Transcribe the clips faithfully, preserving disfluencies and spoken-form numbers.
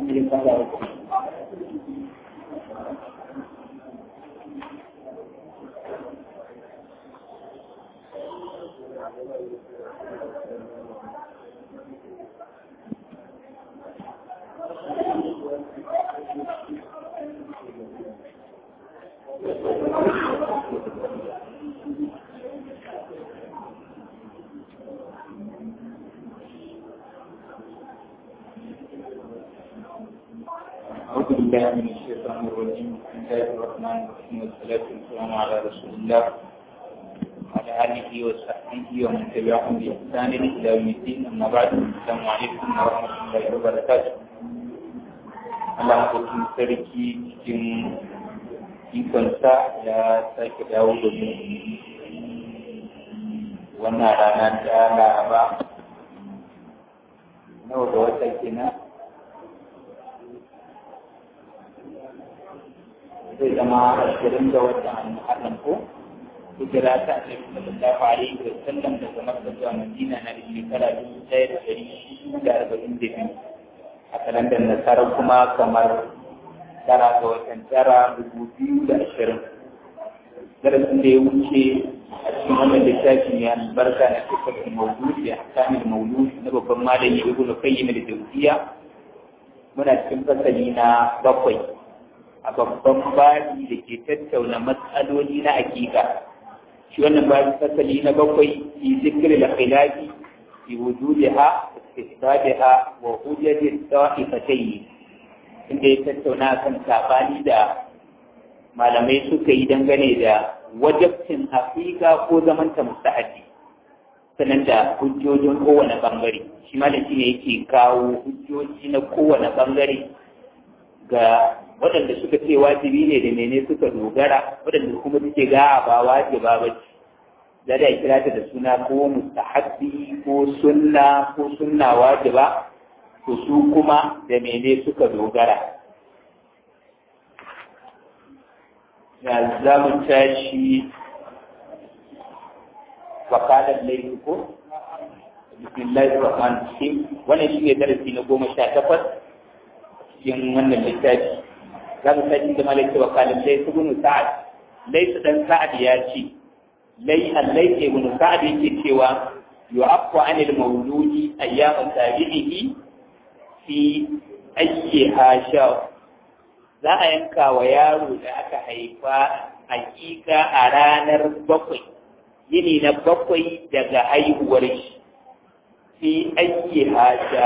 ne fara wasu. أعوذ بالله من الشيطان الرجيم بسم الله الرحمن الرحيم والصلاة والسلام على رسول الله وعلى آله وصحبه ومن تبعهم بإحسان إلى يوم الدين أما بعد السلام عليكم ورحمة الله وبركاته. Allah mutum sarki cikin ikonsa ya sake dawo da mu wannan rana ta Laraba nawa ga wata kenan zai zama ashirin da watan Muharram ko hijira ta Annabi sallallahu alaihi wa sallam daga Makka zuwa Madina na shekara dubu ɗaya da ɗari da arba'in da biyu a kalandar Nasara kuma kamar tara ga watan tara dubu biyu da ashirin. Darasin da ya wuce a cikin wannan littafi mai albarka na sifatin mawdu'i a kamin mawdu'i na babban malami Ibn Qayyim al-Jawziyya muna cikin fasali na bakwai a babban babi da ke tattauna matsaloli na hakika. Shi wannan babi fasali na bakwai fi zikri al-khilafi fi wujudiha istihbabiha wa hujjati ta'ifatayn, inda ya tattauna kan sabani da malamai suka yi dangane da wajabcin hakika ko zamanta mustahabi, sannan da hujjojin kowane bangare. Shi malam shi ne yake kawo hujjoji na kowane bangare ga waɗanda suka ce wajibi ne da mene suka dogara, waɗanda kuma suke ga ba wajiba ba ce, za da kira ta da suna ko mustahabbi ko sunna ko sunna wajiba, to su kuma da mene suka dogara. Ya za mu tashi wakalar laifi ko? Bismillahir Rahmanir Rahim. Wannan shi ne darasi na goma sha takwas cikin wannan littafi. Za mu tashi da malaka wakalar laifi ibn Sa'ad. Laifi dan Sa'ad ya ce, Lai allai ibn Sa'ad yake cewa yu'affu 'anil mawludi ayyama sabihi fi ayyi hasha. Za a yanka wa yaro da aka haifa hakika a ranar bakwai, yini na bakwai daga haihuwar shi, fi ayyi hasha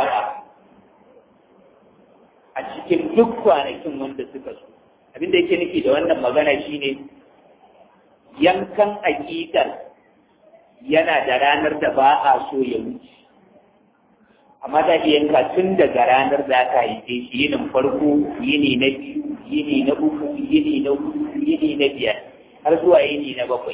a cikin duk kwanakin wanda suka so. Abinda yake nufi da wannan magana shine yankan hakikar yana da ranar da ba a so ya wuce, amma za ki yanka tun daga ranar da aka haife shi, yinin farko, yini na biyu, yini na uku, yini na hudu, yini na biyar, har zuwa yini na bakwai.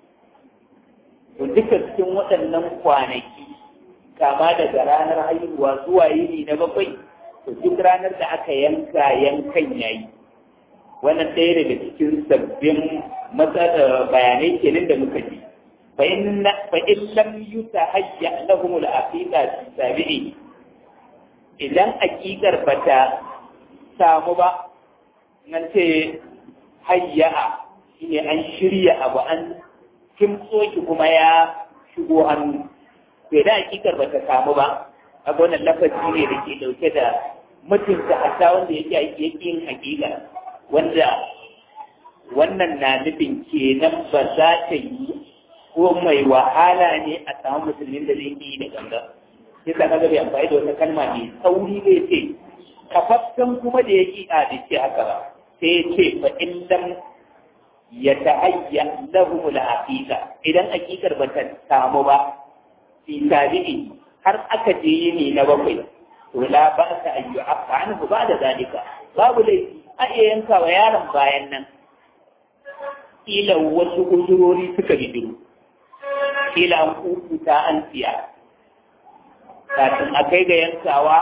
To duka cikin waɗannan kwanaki, kama daga ranar haihuwa zuwa yini na bakwai, to duk ranar da aka yanka yankan yayi. Wannan ɗaya daga cikin sabbin bayanai kenan da muka ji. fa in lam yutahayya lahum al-aqiqa sabi'i, idan aqiqar bata samu ba, nan ce hayya shine an shirya abu, an kimtso shi kuma ya shigo hannu. To idan aqiqar bata samu ba, a wannan lafazi ne da ke dauke da mutunta hatta wanda yake yake yin aqiqa, wanda wannan na nufin kenan ba za ta yi ko mai wahala ne a samu musulmin da zai yi da ganga. Sai ka kaga bai amfani da wata kalma mai sauri zai ce kafaffen kuma da yake a da ce haka ba, sai ce fa in lam ya ta'ayya lahu al-aqiqa, idan aqiqar ba ta samu ba fi tabi'i har aka je yini na bakwai, to la ba ta ayyu af'anhu ba da zalika, babu laifi a iya yanka wa yaron bayan nan. Kila wasu uzurori suka bidiru, kila an kukuta an siya, kafin a kai ga yankawa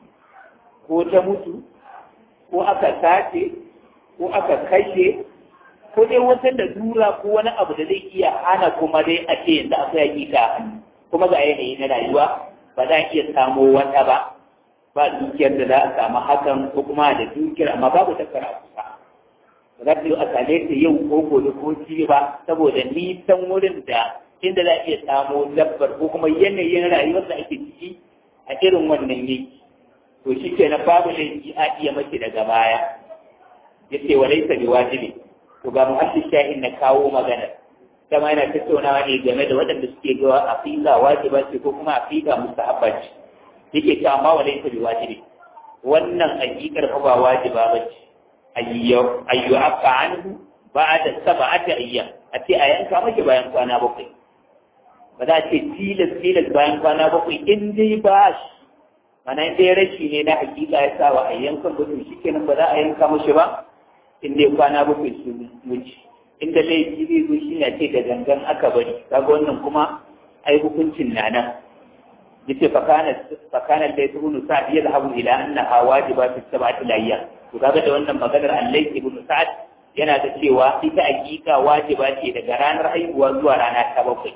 ko ta mutu ko aka sace ko aka kashe ko dai wata da dura ko wani abu da zai iya hana kuma dai a ce yanzu akwai hakika kuma ga yanayi na rayuwa ba za a iya samo wata ba, ba dukiyar da za a samu hakan ko kuma da dukiyar amma babu takkar a kusa ba za ta yi a same ta yau ko gobe ko jibi ba saboda nisan wurin da inda za a iya samo dabbar ko kuma yanayin rayuwar da ake ciki a irin wannan ne to shi ke na babu laifi a iya mace daga baya ya ce wa laisa bi wajibi to ga muhaddis shahin na kawo magana kama yana tattaunawa ne game da waɗanda suke gawa aqiqa wajiba ce ko kuma aqiqa mustahabba ce yake cewa amma wa laisa bi wajibi wannan aqiqar fa ba wajiba bace ayyu ayyu afa anhu ba'da sab'ati ayyam a ce a yanka maki bayan kwana bakwai ba za a ce tilas tilas bayan kwana bakwai in dai ba shi mana in dai rashi ne na hakika ya sa wa a yankan mutum shi kenan ba za a yanka mashi ba in dai kwana bakwai su wuce inda laifi zai zo shi ne ce da gangan aka bari kaga wannan kuma ai hukuncin na nan yace fakana fakana da ibn sa'd yadhhabu ila annaha wajiba fi sab'ati layya to kaga da wannan maganar Allah ibn sa'd yana da cewa ita hakika wajiba ce daga ranar haihuwa zuwa rana ta bakwai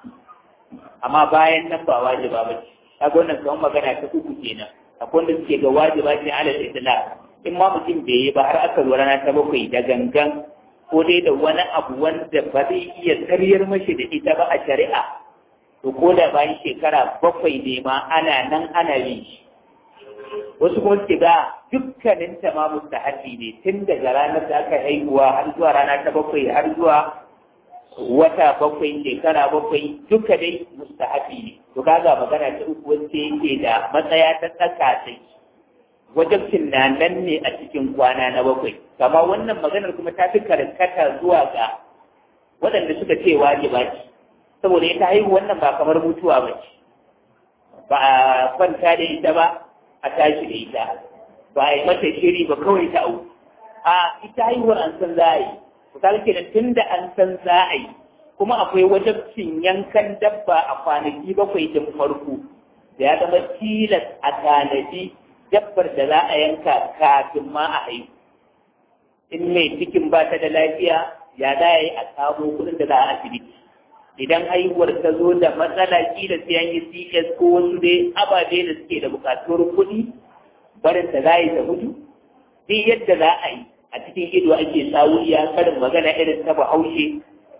amma bayan nan ba wajiba ba ce kaga wannan kamar magana ta uku kenan akwai wanda suke ga wajiba ce ala al-itlaq in ma mutum bai yi ba har aka zo rana ta bakwai da gangan ko dai da wani abu wanda ba zai iya karyar mashi da ita ba a shari'a to ko da bayan shekara bakwai ne ma ana nan ana yi shi wasu kuma suke ga dukkanin ta ma mustahabi ne tun daga ranar da aka haihuwa har zuwa rana ta bakwai har zuwa wata bakwai shekara bakwai duka dai mustahabi ne to kaga magana ta uku wacce yake da matsaya ta tsaka sai wajibcin na nan ne a cikin kwana na bakwai kama wannan maganar kuma ta fi karkata zuwa ga waɗanda suka ce wajiba ce saboda ita haihu wannan ba kamar mutuwa ba ce ba a kwanta da ita ba a tashi da ita ba a yi mata shiri ba kawai ta auku a ita haihuwar an san za a yi ku kaga kenan tun da an san za a yi kuma akwai wajibcin yankan dabba a kwanaki bakwai din farko da ya zama tilas a tanadi dabbar da za a yanka kafin ma a haihu in mai cikin ba ta da lafiya ya za a yi a samu kuɗin da za a asibiti idan haihuwar ta zo da matsala kila sai an yi C S ko wasu dai ababe da suke da buƙatuwar kuɗi barin da za a yi ta mutu duk yadda za a yi a cikin ido ake sawuriya karin magana irin ta bahaushe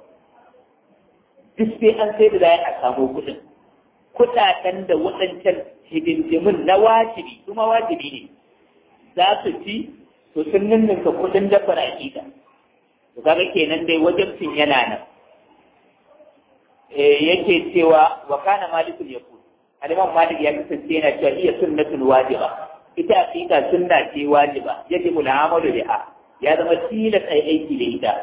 duk sai an sai da za a samu kuɗin kuɗaɗen da waɗancan hidindimin na wajibi kuma wajibi ne za su ci to sun ninninka kuɗin dabbar aƙida to kaga kenan dai wajibcin yana nan yake cewa wa kana malikul yaqul al-imam malik ya kasance yana cewa iya sunnatul wajiba ita aƙida sunna ce wajiba yajibu al-amalu biha ya zama tilas ai aiki da ita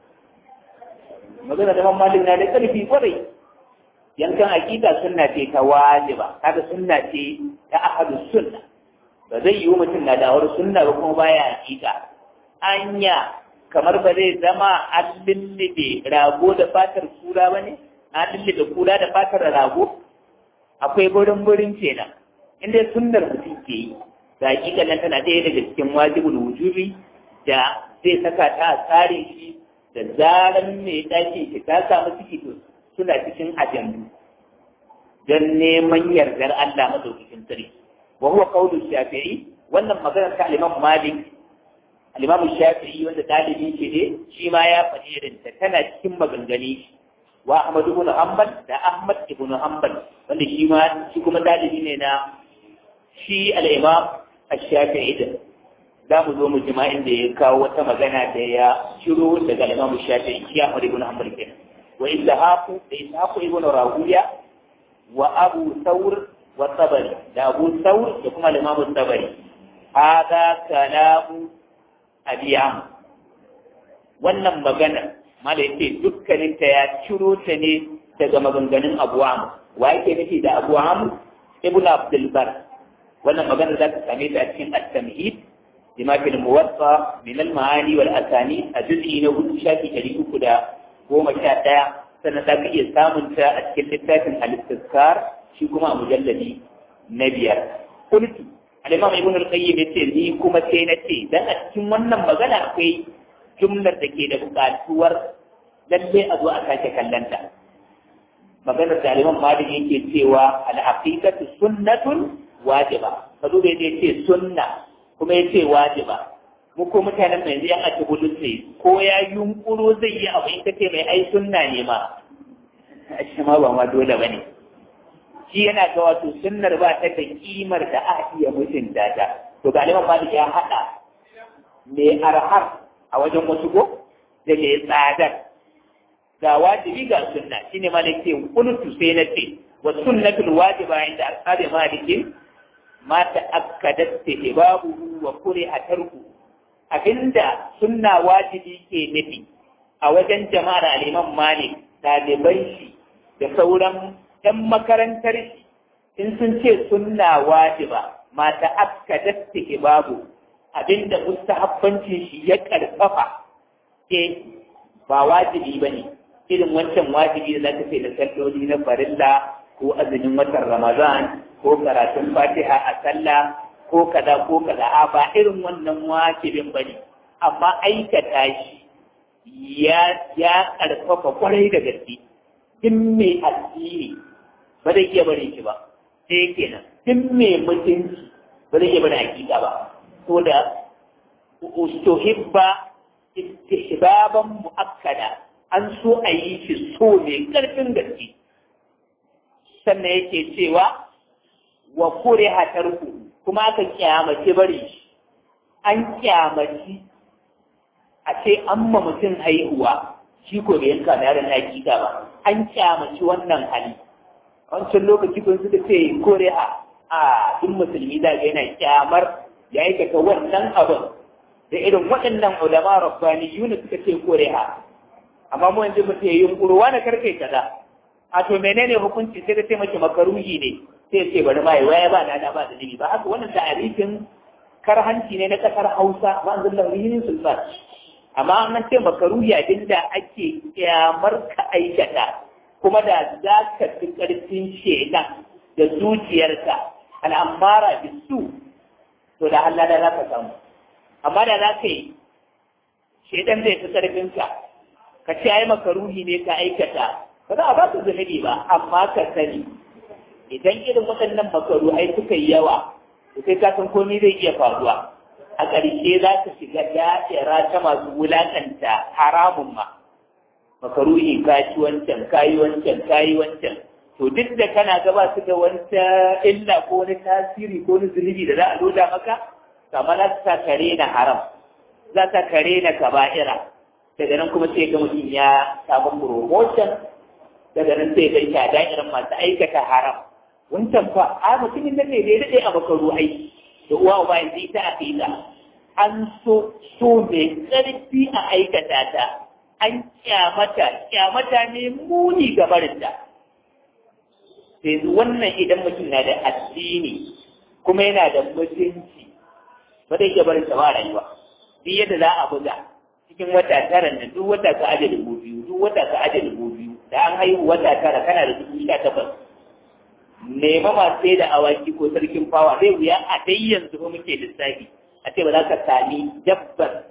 magana da malik na da ƙarfi kwarai yankan aƙida sunna ce ta wajiba kaga sunna ce ta ahadu sunna ba zai yi mutum na dawar sunna ba kuma baya aƙida anya kamar ba zai zama an lullube rago da fatar kura ba ne an lullube kura da fatar rago akwai burin burin kenan inda sunnar mutum ke yi da aƙida nan tana ɗaya daga cikin wajibul wujubi da zai saka ta a tsarin shi da zaran mai ɗakin shi ta samu ciki to suna cikin ajandu don neman yardar Allah madaukakin sarki wa huwa qawlu shafi'i wannan maganar ta al-Imam Malik al-Imam Shafi'i wanda dalibi ce ne shi ma ya faɗi irin ta tana cikin maganganu wa Ahmad ibn Hanbal da Ahmad ibn Hanbal wanda shi ma shi kuma dalibi ne na shi al-Imam Shafi'i da za mu zo mu jima'in da ya kawo wata magana da ya ciro daga al-Imam Shafi'i shi Ahmad ibn Hanbal kenan وإسحاق إسحاق ابن راهوية وأبو ثور والطبري ده أبو ثور يكون الإمام الطبري هذا كلام أبي عمرو wannan magana mala yace dukkanin ta ya ciro ta ne daga maganganun Abu Amr wa yake nufi da Abu Amr ibn Abdul Bar wannan magana za ta same ta a cikin at-tamhid bima fil muwatta min al-ma'ani wal asani a juz'i na hudu shafi ɗari uku da goma sha ɗaya sannan za ka iya samun ta a cikin littafin al-istizkar shi kuma a mujalladi na biyar kultu al-imam ibn al-qayyim yace ni kuma sai na ce dan a cikin wannan magana akwai jumlar da ke da buƙatuwar lalle a zo a sake kallanta maganar da al-imam malik yake cewa al-haqiqatu sunnatun wajiba ka duba ya ce sunna kuma ya ce wajiba mu ko mutanen mai yan ake bulus ne ko ya yunkuro zai yi abu in ka ce mai ai sunna ne ma shi ma ba ma dole bane shi yana ga wato sunnar ba ta da kimar da a iya mutunta ta to galiban malik ya hada mai arhar a wajen wasu ko da mai tsadar ga wajibi ga sunna shine malik ce kuntu sai na ce wa sunnatul wajiba inda ashabi malikin ma ta'akkadat tibabu wa kuriha tarku abinda sunna wajibi ke nufi a wajen jama'ar al-Imam Malik ɗaliban shi da sauran ɗan makarantar shi in sun ce sunna wajiba ma ta'akkadat tibabu abinda mustahabbancin shi ya karfafa ke ba wajibi bane irin wancan wajibi da zaka ce da salloli na farilla ko azumin watan Ramadan ko karatun Fatiha a sallah ko kaza ko kaza a ba irin wannan wajibin bane amma aikata shi ya ya karfafa kwarai da gaske din mai addini ba zai iya bare shi ba sai kenan din mai mutunci ba zai iya bare hakika ba to da ustuhibba istihbaban muakkada an so a yi shi so mai karfin gaske sannan yake cewa wa kuriha tarku kuma aka kyamace bari an kyamaci a ce an ma mutum haihuwa shi ko bai yanka da yaron hakika ba an kyamaci wannan hali wancan lokaci kun suka ce kuriha a duk musulmi da ga yana kyamar ya aikata wannan abin da irin waɗannan ulama rabbani yuna suka ce kuriha amma mu yanzu mutum ya yi yunƙuru na karkai kaza a to menene hukunci sai ka ce mace makaruhi ne sai ce bari ma waya ba da ba da nabi ba haka wannan ta'arifin karhanci ne na kasar Hausa ba zan da rihin sulfat amma an ce makaruhi abinda ake kyamar ka aikata kuma da za ka fi karfin shedan da zuciyarka al'amara bisu to da Allah da za ka samu amma da za ka yi shedan zai fi karfin ka ka ce ai makaruhi ne ka aikata ba za a ba su zunubi ba amma ka sani idan irin waɗannan makaru ai suka yi yawa to sai ka san komai zai iya faruwa a ƙarshe za ka shiga da'ira ta masu wulaƙanta haramun ma makaruhi ka ci wancan ka yi wancan ka yi wancan to duk da kana gaba su da wata illa ko wani tasiri ko wani zunubi da za a loda maka kamar za ta kare na haram za ta kare na kaba'ira daga nan kuma sai ga mutum ya samu promotion daga nan sai ga ya da'irin masu aikata haram wancan fa a mutumin nan ne da ya daɗe a makaru ai da uwa uba yanzu ita a fita an so so mai ƙarfi a aikata ta an kyamata kyamata ne muni ga barinta sai wannan idan mutum na da addini kuma yana da mutunci ba zai iya barinta ba rayuwa duk yadda za a buga cikin wata tara nan duk wata ka aje dubu biyu duk wata ka aje dubu biyu da an haihu wata tara kana da dubu sha takwas nema masu sai da awaki ko sarkin fawa zai wuya a dai yanzu ko muke lissafi a ce ba za ka sami dabbar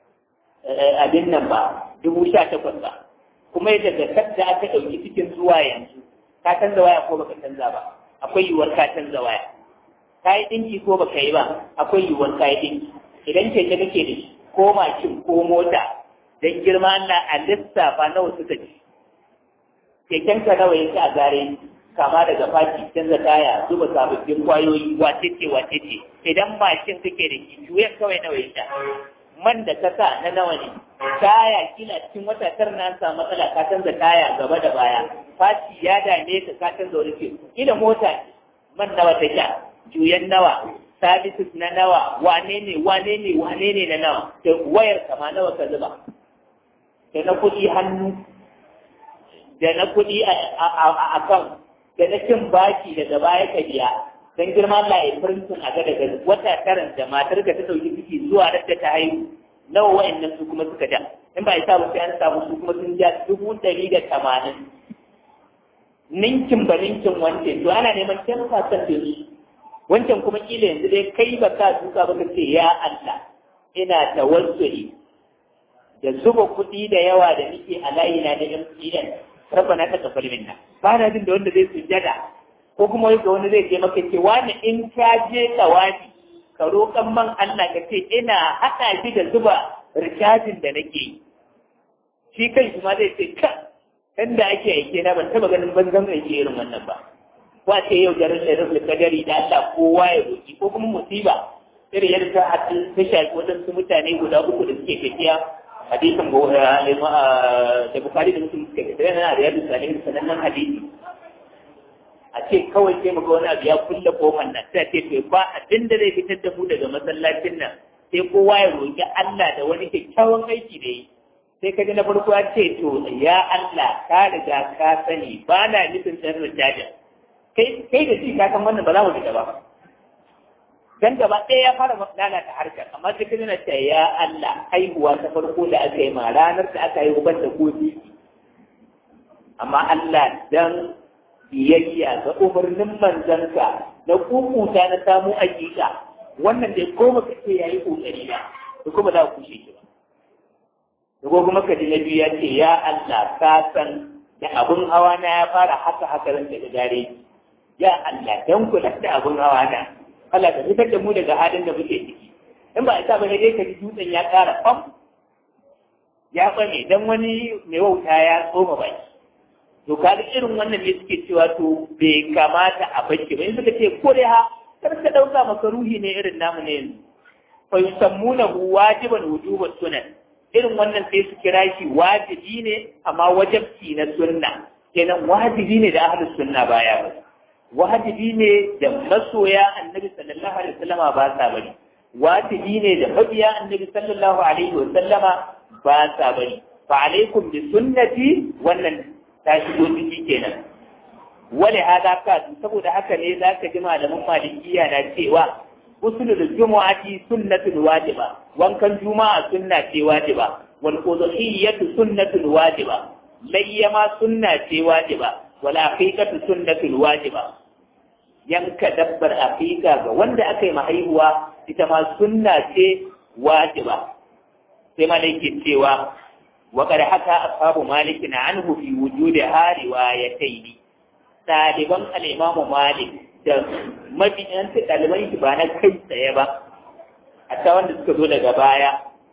abin nan ba dubu sha takwas ba kuma yadda da kadda aka ɗauki cikin zuwa yanzu ka canza waya ko baka canza ba akwai yiwuwar ka canza waya ka yi ɗinki ko baka yi ba akwai yiwuwar ka yi ɗinki idan keke kake da shi ko mashin ko mota don girma na a lissafa nawa suka ci kekenka nawa yake a gare kama daga faki canza taya zuba sababbin kwayoyi wace ce wace ce idan mashin kake da shi juyan kawai nawa yake man da ka sa na nawa ne taya kila cikin wata tara na samu matsala ka canza taya gaba da baya faci ya dame ka ka canza wani ke kila mota man nawa ta sha juyan nawa services na nawa wane ne wane ne wane ne na nawa da wayar kama nawa ka zuba da na kuɗi hannu da na kuɗi a kan da na cin baki daga baya ka biya don girma Allah ya firintin a ga daga wata taran da matar ka ta ɗauki ciki zuwa da ta haihu nawa wa'annan su kuma suka ja in ba isa ba sai an samu su kuma sun ja dubu ɗari da tamanin ninkin ba ninkin wancan to ana neman ten percent su wancan kuma kila yanzu dai kai ba ka duka ba ka ce ya Allah ina tawassuli da zuba kuɗi da yawa da nake a layina da M T N rabbana taqabbal minna ba na jin da wanda zai sujjada ko kuma wai ga wani zai ce maka ce wani in ka je tsawafi ka roƙan man Allah ka ce ina haɗa shi da zuba rikajin da nake yi shi kai shi ma zai ce ka kan da ake aike na ban taɓa ganin banzan aike irin wannan ba ko ce yau garin da rufe kadari da Allah kowa ya roƙi ko kuma musiba irin yadda ta haɗu ta shafi waɗansu mutane guda uku da suke tafiya hadisin da Bukhari da Muslim suka tafiya na da yadda salihin sanannen hadisi a ce kawai sai muga wani abu ya kulle kofar nan sai ce to ba abin da zai fitar da mu daga masallacin nan sai kowa ya roƙi Allah da wani kyakkyawan aiki da yi sai ka ji na farko ya ce to ya Allah ka riga ka sani ba na nufin ɗan rijaja kai kai da shi ka san wannan ba za mu fita ba dan gaba ɗaya ya fara lalata harkar amma sai ka ji na ce ya Allah haihuwa ta farko da aka yi ma ranar da aka yi uban da kofi amma Allah dan biyayya ga umarnin manzansa na kukuta na samu hakika wannan da goma kace yayi kokari ba to kuma za ku kushe shi ba da kuma ka ji na biyu ya ce ya Allah ka san da abun hawa na ya fara haka haka ran daga gare ya Allah dan kula da abun hawa na Allah ka fitar da mu daga halin da muke ciki in ba isa ba ne dai ka ji dutsen ya ƙara fam ya bane dan wani mai wauta ya tsoma baki to kaga irin wannan ne suke cewa to bai kamata a bace ba in suka ce ko dai ha kar ka dauka maka ruhi ne irin namu ne yanzu fa yusammunahu wajiban wujuban sunan irin wannan sai su kira shi wajibi ne amma wajibci na sunna kenan wajibi ne da ahlus sunna baya ba wajibi ne da masoya annabi sallallahu alaihi wasallama ba sa bari wajibi ne da mabiya annabi sallallahu alaihi wasallama ba sa bari fa alaikum bi sunnati wannan ta shigo ciki kenan wale hada ka saboda haka ne zaka ji malaman malikiya na cewa usulul jumu'ati sunnatul wajiba wankan juma'a sunna ce wajiba wal udhiyatu sunnatul wajiba layyama sunna ce wajiba wal aqiqatu sunnatul wajiba yanka dabbar aqiqa ga wanda aka yi mahaihuwa ita ma sunna ce wajiba sai malaikin cewa وقد حكى أصحاب مالك عنه في وجودها روايتين ɗaliban al'imamu Malik da mabiyan su ɗaliban shi ba na kai tsaye ba a ta wanda suka zo daga baya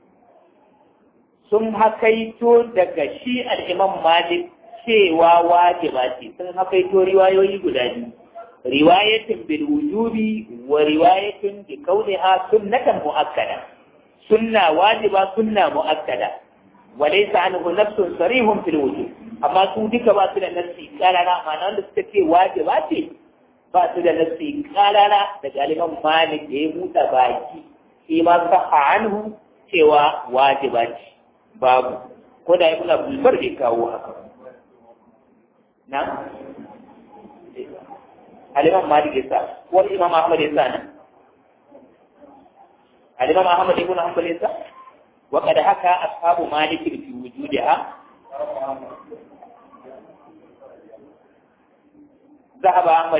sun hakaito daga shi al'imam Malik cewa wajiba ce sun hakaito riwayoyi guda biyu riwayatin bil wujubi wa riwayatin bi kauniha sunnatan muakkada sunna wajiba sunna muakkada وليس عنه نفس صريح في الوجود amma su duka ba su da nassi karara ma'ana wanda suka ce wajiba ce ba su da nassi karara da galiban Malik da ya buɗe baki shi ma saha anhu cewa wajiba ce babu ko da ibn Abdul Bar bai kawo haka na Al-Imam Malik ya sa ko Imam Ahmad ya sa nan Al-Imam Ahmad ibn Hanbal ya sa وقد حكى أصحاب مالك في وجودها ذهب أحمد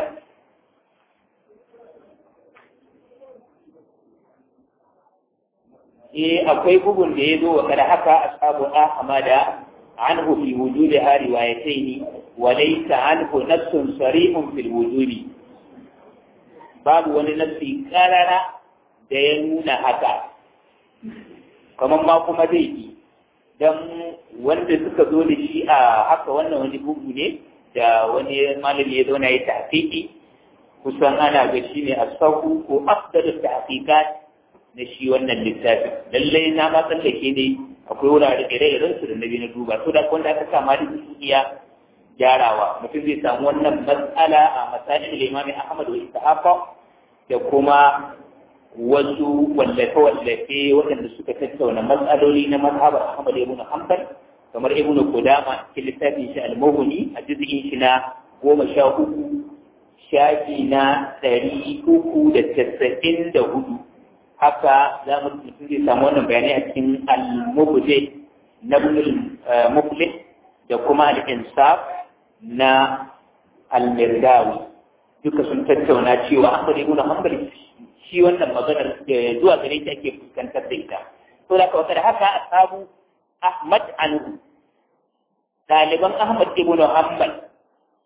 إيه أقوي بقول بيدو وقد حكى أصحاب أحمد عنه في وجودها روايتين وليس عنه نفس صريح في الوجود باب ولنفسي قرر دينون حكى kamar ma kuma zai yi don wanda suka zo da shi a haka wannan wani bugu ne da wani malami ya zauna ya tafiƙi kusan ana ga shi ne a sahu ko afdalu tahqiqat na shi wannan littafin lallai na ma tsallake ne akwai wurare ire-iren su da nabi na duba to da wanda aka kama da su iya gyarawa mutum zai samu wannan matsala a masalin Imam Ahmad wa Ishaqa da kuma wasu wallafe-wallafe waɗanda suka tattauna matsaloli na mazhabar Ahmad ibn Hanbal kamar Ibn Qudama cikin littafin shi al-Mughni a juz'in shi na goma sha uku shafi na ɗari uku da tasa'in da hudu haka za mu mutum zai samu wannan bayanai a cikin al-Mubdi na Muflih da kuma al-Insaf na al-Mirdawi duka sun tattauna cewa Ahmad ibn Hanbal shi wannan maganar zuwa gare ta ake fuskantar da ita. To da kawai da haka a samu Ahmad anhu. Ɗaliban Ahmad ibn Hanbal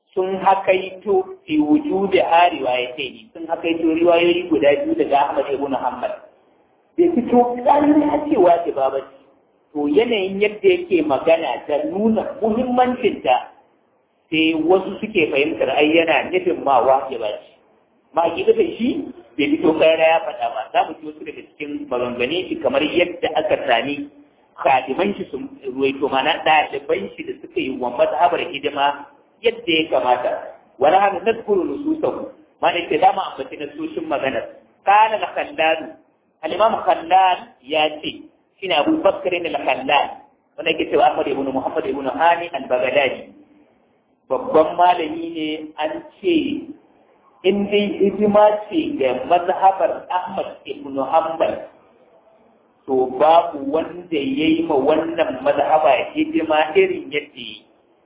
sun hakaito fi wujudi a riwayatayn sun hakaito riwayoyi guda biyu daga Ahmad ibn Hanbal bai fito ƙarar ya ce wajiba ba to yanayin yadda yake magana da nuna muhimmancinta sai wasu suke fahimtar ai yana nufin ma wajiba ce ma gida da shi bai fito ƙarar ya faɗa ba za mu ci wasu daga cikin maganganu shi kamar yadda aka sami khadiman shi sun ruwaito mana ɗaliban shi da suka yi wa mazhabar hidima yadda ya kamata wala hana nadkuru nususahu ma da ke dama ambaci nasoshin maganar kana na kallalu al-imam khallal ya ce shine Abu Bakr al-Khallal wanda yake cewa Ahmad ibn Muhammad ibn Hani al-Baghdadi babban malami ne an ce in dai hidima ce ga mazhabar Ahmad ibn Hanbal to babu wanda yayi ma wannan mazhaba hidima irin yadda yi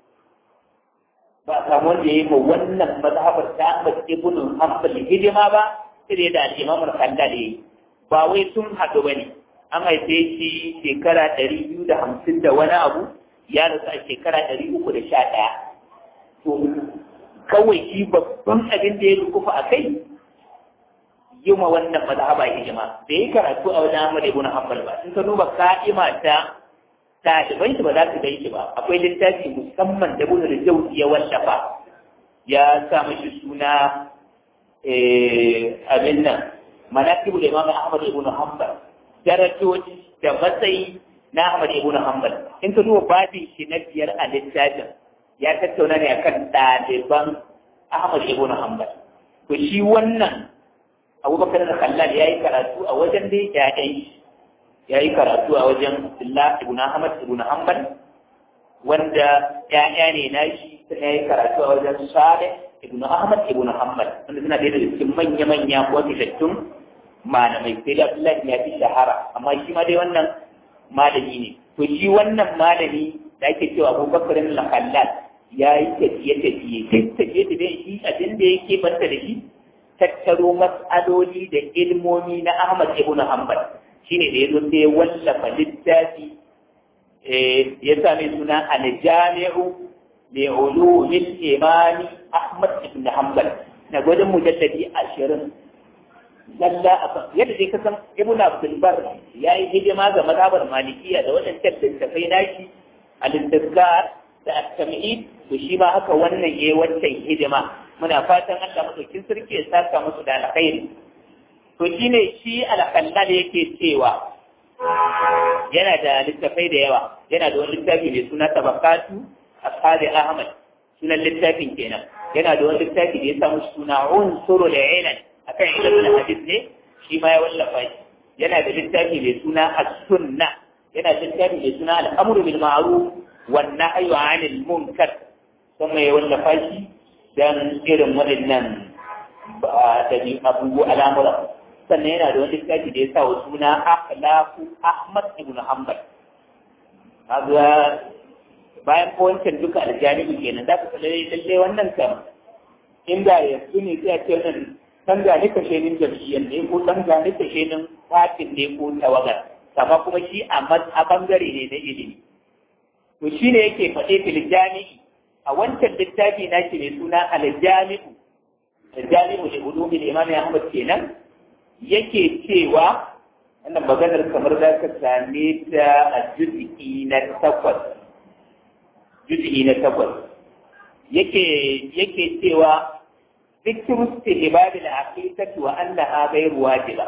ba samu wanda yayi ma wannan mazhabar ta Ahmad ibn Hanbal hidima ba sai da al-imam al-Khallal yayi ba wai sun haɗu bane an haife shi shekara ɗari biyu da hamsin da wani abu ya rasu a shekara ɗari uku da sha ɗaya to kawai shi babban abin da ya rukufa a kai yi ma wannan mazhaba hijima da ya karatu a wajen Ahmad ibn Hanbal ba in ka duba ka'ima ta ɗaliban shi ba za ka gan shi ba akwai littafi musamman da Ibn Jawzi ya wallafa ya sa mashi suna abin nan manaqibul Imam Ahmad ibn Hanbal darajoji da matsayi na Ahmad ibn Hanbal in ka duba babin shi na biyar a littafin ya tattauna ne akan ɗaliban Ahmad ibn Hanbal to shi wannan Abubakar da Khallal ya yi karatu a wajen da ya ɗan ya yi karatu a wajen Abdullah ibn Ahmad ibn Hanbal wanda ya'ya ne na shi ya yi karatu a wajen Salih ibn Ahmad ibn Hanbal wanda suna da cikin manya-manya ko fitattun malamai sai da Abdullahi ya fi shahara amma shi ma dai wannan malami ne to shi wannan malami da ake cewa Abubakar al-Khallal ya yi tafiye-tafiye tafiye-tafiye shi abin da yake banta da shi tattaro mas'aloli da ilmomi na Ahmad ibn Hanbal shine da yazo sai ya wallafa littafi eh ya same suna al-Jami'u li ulumil Imam Ahmad ibn Hanbal na gudun mujalladi ashirin lalla a yadda dai kasan ibn Abdul Bar ya yi hidima ga mazhabar Malikiya da wadannan littafai nashi al-Istizkar da at-Tamhid to shi ma haka wannan yayi wancan hidima muna fatan Allah madaukin sarki ya saka musu da alkhairi to shine shi al-Khallal yake cewa yana da littafai da yawa yana da wani littafi mai suna Tabaqatu Ashabi Ahmad sunan littafin kenan yana da wani littafi da ya samu suna Unsurul Ilal akan ilmin hadis ne shi ma ya wallafa shi yana da littafi mai suna As-Sunnah yana da littafi mai suna Al-Amru bil Ma'ruf wan Nahyu 'anil Munkar kuma ya wallafa shi dan irin waɗannan da bi abubu al'amura sannan yana da wani littafi da ya sa wa suna Akhlaqu Ahmad ibn Hanbal kaga bayan wancan duka aljanibi kenan da ka kalle lalle wannan kam inda yanzu ne sai a ce wannan dan ga ne kashe nin jam'iyyar ne ko dan ga ne kashe nin fatin ne ko tawagar amma kuma shi a bangare ne na ilimi to shine yake faɗe fil jami'i a wancan littafi na shi mai suna al-jami'u al-jami'u da ulumi da Imam Ahmad kenan yake cewa wannan maganar kamar za ka same ta a juz'i na takwas juz'i na takwas yake yake cewa ذكر استهباب العقيدة وأنها غير واجبة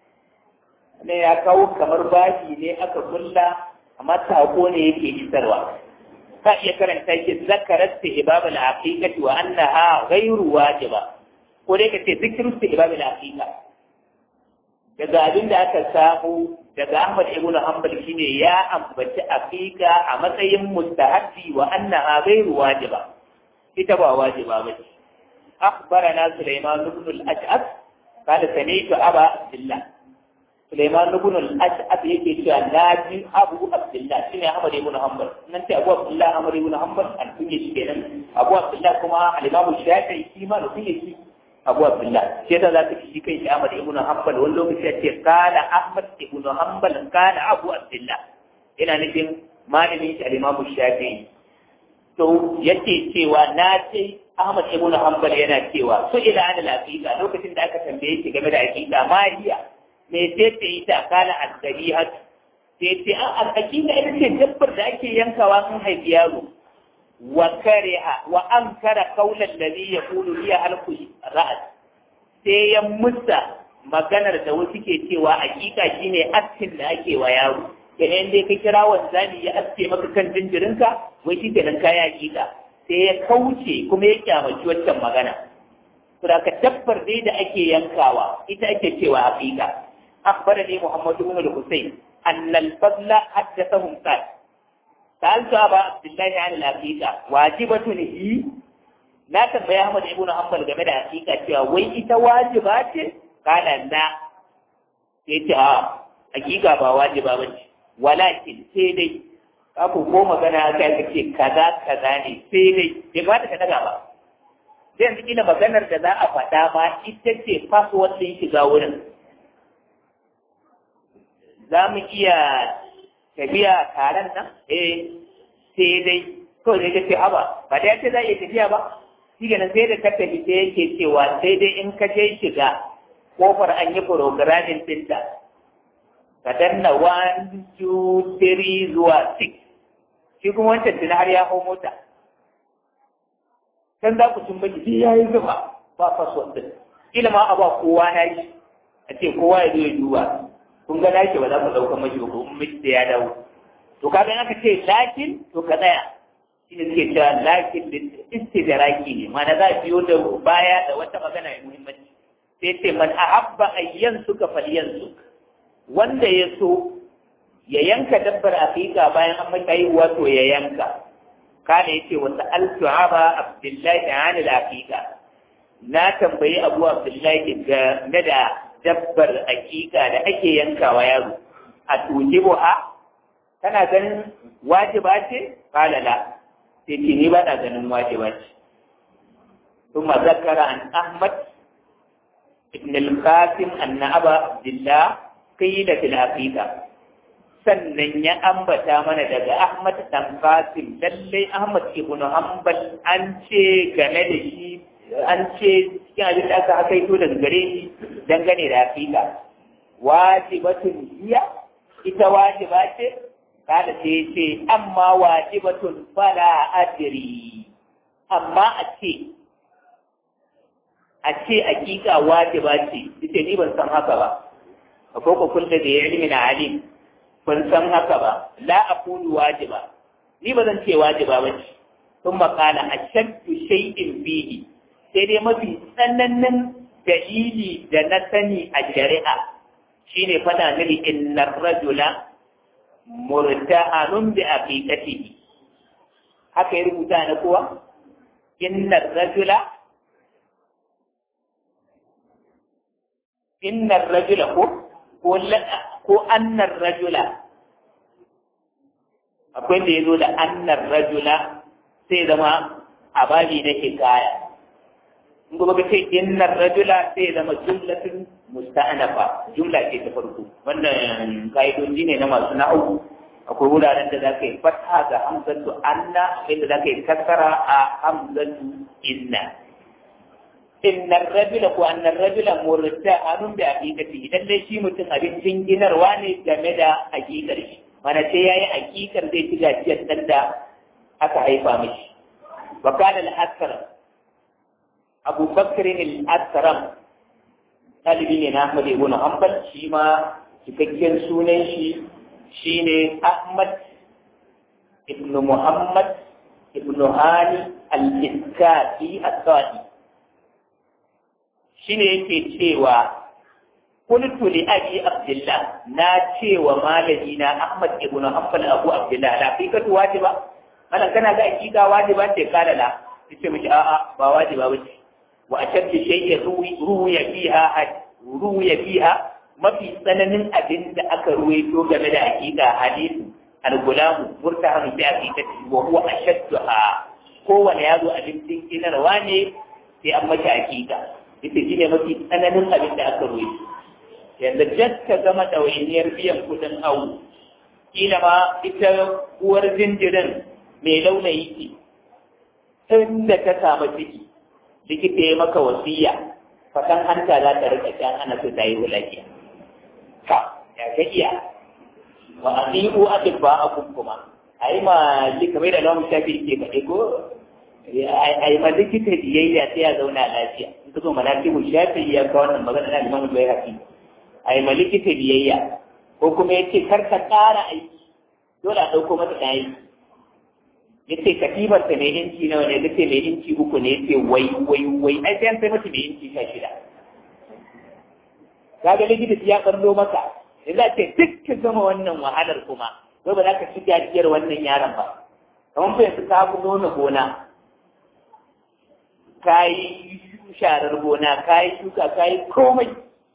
ne ya kawo kamar bashi ne aka kulla amma sako ne yake isarwa ka iya karanta shi zakarat istihbab al-aqiqah wa annaha ghayru wajiba ko dai kace zikru istihbab al-aqiqah daga abin da aka samu daga Ahmad ibn Hanbal shine ya ambaci aqiqa a matsayin mustahabbi wa annaha ghayru wajiba ita ba wajiba ba ce أخبرنا سليمان بن الأشعث قال سمعت أبا عبد الله سليمان بن الأشعث يجي ناجي أبو عبد الله شنو أحمد بن حنبل ننتي أبو عبد الله أحمد بن حنبل أن تجي كده أبو عبد الله كما الإمام الشافعي فيما نتيجي أبو عبد الله كذا لا تجي كي أحمد بن حنبل ولو بيجي قال أحمد بن حنبل قال أبو عبد الله إلى نجم ما نجي الإمام الشافعي to yake cewa na ce Ahmad ibn Hanbal yana cewa su ila an al-aqiqa lokacin da aka tambaye shi game da aqiqa ma hiya me ce ce ita kana al-dabiha sai ce al-aqiqa ita ce dabbar da ake yankawa kan haifi yaro wa kariha wa ankara qawla alladhi yaqulu hiya halqu ra's sai ya musa maganar da wasu ke cewa aqiqa shine askin da ake wa yaro kenan dai ka kira wanzani ya aske maka kan jinjirinka wai shi kenan kaya aqiqa sai ya kauce kuma ya kyamaci wancan magana. Saboda ka dabbar dai da ake yankawa ita ake cewa aqiqa. Akhbarani Muhammad ibn al-Husayn anna al-Fadla haddathahum qala sa'altu Aba Abdullah an al-aqiqa wajibatun hi na tambaya Ahmad ibn Hanbal game da aqiqa cewa wai ita wajiba ce kana na sai ce a aqiqa ba wajiba bace walakin sai dai aku ko magana ka yi ce kaza kaza ne sai dai bai ba ka daga ba sai yanzu kila maganar da za a faɗa ma ita ce password din shiga wurin za mu iya tafiya taron nan eh sai dai to dai ka ce haba ba da yace za a iya tafiya ba shi kenan sai da ka tafi sai yake cewa sai dai in ka je shiga kofar an yi programming ɗinta ka danna one two three zuwa six shi kuma wancan tuni har ya hau mota kan za ku cimma jiki ya yi zuba ba fasfot din ilima a ba kowa na shi a ce kowa ya zo ya duba kun ga nake ba za ku ɗauka mashi ba kuma mashi da ya dawo to kaga aka ce lakin to ka tsaya shi ne suke cewa lakin da istidraki ne mana za a biyo da baya da wata magana mai muhimmanci sai ce man ahabba ayyan suka falyan suka wanda ya so ya yanka dabbar aqiqa bayan an mata yi wato ya yanka kana yace wa sa'altu aba abdullahi an al-aqiqa na tambayi abu abdullahi game da dabbar aqiqa da ake yankawa yaro a tujibu ha kana ganin wajiba ce kala la sai ce ni ba na ganin wajiba ce ثم ذكر عن أحمد بن القاسم أن أبا عبد الله قيل في العقيدة sannan ya ambata mana daga Ahmad dan Qasim lalle Ahmad ibn Hanbal an ce game da shi an ce cikin abin da aka hakaito daga gare shi dangane da aqida wajibatun hiya ita wajiba ce kada ce ce amma wajibatun fala adri amma a ce a ce hakika wajiba ce ita ni ban san haka ba akwai ko kullu da ilmi na alim ban san haka ba la aqulu wajiba ni ba zan ce wajiba ba ce sun makala a shaddu shay'in fihi sai dai mafi tsananin dalili da na sani a shari'a shine fada mini innar rajula murtahanun bi aqiqatihi haka ya rubuta na kuwa innar rajula innar rajula ko ko ko annar rajula akwai da ya zo da annar rajula sai zama a babi na hikaya in kuma ka ce innar rajula sai zama jumlatun musta'anafa jumla ce ta farko wannan ka'idoji ne na masu na'u akwai wuraren da za ka yi fatha ga hamzatu anna inda za ka yi kasara a hamzatu inna innar rajula ko annar rajula murtahanun bi aqiqati idan dai shi mutum abin jinginarwa ne game da aqiqar shi mana sai yayi aqiqar zai ci gajiyar dan da aka haifa mishi wa kana al-akram Abu Bakr al-Akram talibi ne na Ahmad ibn Hanbal shi ma cikakken sunan shi shine Ahmad ibn Muhammad ibn Hani al-Iskati al-Sadi shine yake cewa qultu li abi abdullah na cewa malami na ahmad ibn hanbal abu abdullah la hakikatu wajiba ana kana ga hakika wajiba ce kada la yace miki a a ba wajiba bace wa ashaddu shay'in ruwiya fiha ruwiya fiha mafi tsananin abin da aka ruwaito game da hakika hadisi al-gulam murtahan bi hakikati wa huwa ashadduha kowane yazo abin dinkinarwa ne sai an mata hakika ita shi ne mafi tsananin abin da aka ruwa yanzu jas ka gama ɗawainiyar biyan kuɗin awu kila ma ita uwar jinjirin mai launayi ce tun da ta samu ciki likita ya maka wasiya fakan hanta za ta rika shan ana so ta yi lafiya ka ya ka iya wa aqiu atba'akum kuma ai ma lika mai da lamu shafi ke faɗe ko ai ma likita biyayya sai ya zauna lafiya in ka zo malakimu shafi ya ka wannan magana na Imam Bayhaqi ai ma likita biyayya ko kuma yace kar ka ƙara aiki dole a ɗauko mata aiki yace katibar ta mai inci nawa ne yace mai inci uku ne yace wai wai wai ai sai an sai mata mai inci sha shida kaga likita ya kallo maka yanzu a ce duk ka gama wannan wahalar kuma wai ba za ka ci gajiyar wannan yaron ba kamar fa yanzu ka ku nuna gona ka yi sharar gona ka yi shuka ka yi komai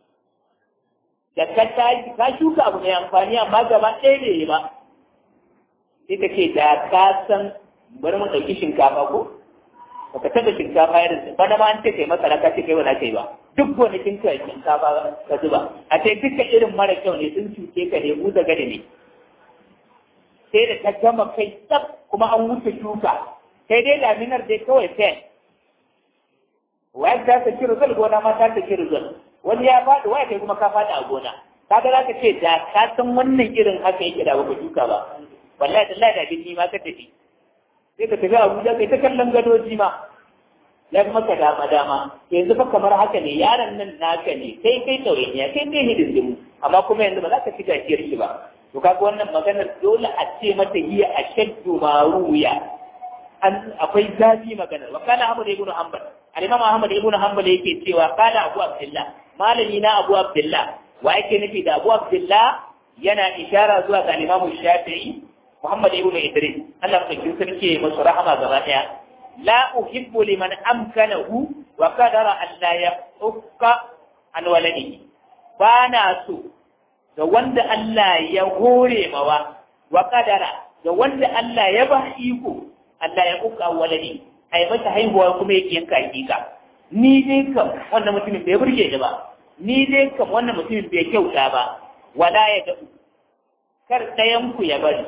da ka tashi ka shuka abu mai amfani amma gaba ɗaya ne ba sai ka ce da ka san bari mu ɗauki shinkafa ko ba ka taɓa shinkafa irin ba na ma an ce kai masara ka ce kai wala kai ba duk gonakin ka shinkafa ka zuba a ce duka irin mara kyau ne sun cuce ka ne mu da gada ne sai da ta gama kai tsaf kuma an wuce shuka sai dai laminar dai kawai fen wayar ta saki rizal gona ma ta saki rizal wani ya faɗi waya kai kuma ka faɗi a gona kaga za ka ce da ka san wannan irin haka yake da baka shuka ba wallahi da da bin ma ka tafi sai ka tafi Abuja kai ta kallon gadoji ma ya fi maka dama dama yanzu fa kamar haka ne yaron nan naka ne kai kai ɗawainiya kai kai hidindimu amma kuma yanzu ba za ka fi gajiyar shi ba to kaga wannan maganar dole a ce mata hiya a shaddu maruya akwai zafi maganar wa kana Ahmad ibn Hanbal al-Imam Ahmad ibn Hanbal yake cewa kana Abu Abdullah malami na Abu Abdullah wa yake nufi da Abu Abdullah yana ishara zuwa ga Imam Shafi'i Muhammad ibn Idris Allah ya kin sarki masa rahama gaba daya la uhibbu liman amkanahu wa qadara an la yaqqa an waladihi bana so ga wanda Allah ya hore mawa wa qadara ga wanda Allah ya ba iko Allah ya kuka waladi ai mata haihuwa kuma yake yanka hakika ni dai kam wannan mutumin bai burge ni ba ni dai kam wannan mutumin bai kyauta ba wala ya da kar dayan ku ya bari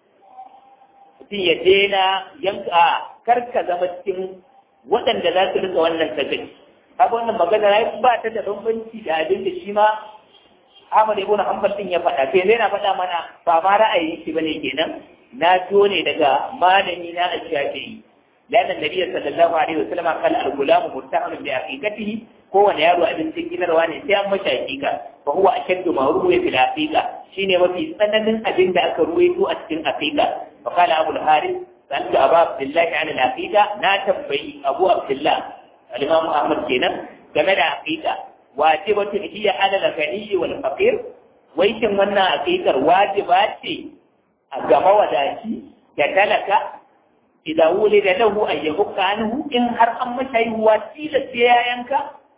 mutum ya daina yanka kar ka zama cikin waɗanda za su rika wannan sakaci kaga wannan magana ai ba ta da bambanci da abin da shi ma Ahmad ibn Hanbal din ya faɗa sai yana faɗa mana ba ma ra'ayin shi bane kenan na to ne daga malami na al-Shafi'i لأن النبي صلى الله عليه وسلم قال الغلام مرتهن بعقيقته هو يارو أبن سكينر واني سيام مشاكيكا فهو أشد ما روي في العقيقة شيني وفي سنن أبن ذاك رويته أسكن عقيقة فقال أبو الحارث سألت أبا عبد الله عن العقيقة ناتب بي أبو عبد الله الإمام أحمد كينا كما العقيقة واجبة هي على الغني والفقير ويشن ونا عقيقة واجبات أقام وداشي كتلك إذا ولد له أن يبقى عنه إن هرم شيء وسيلة ينك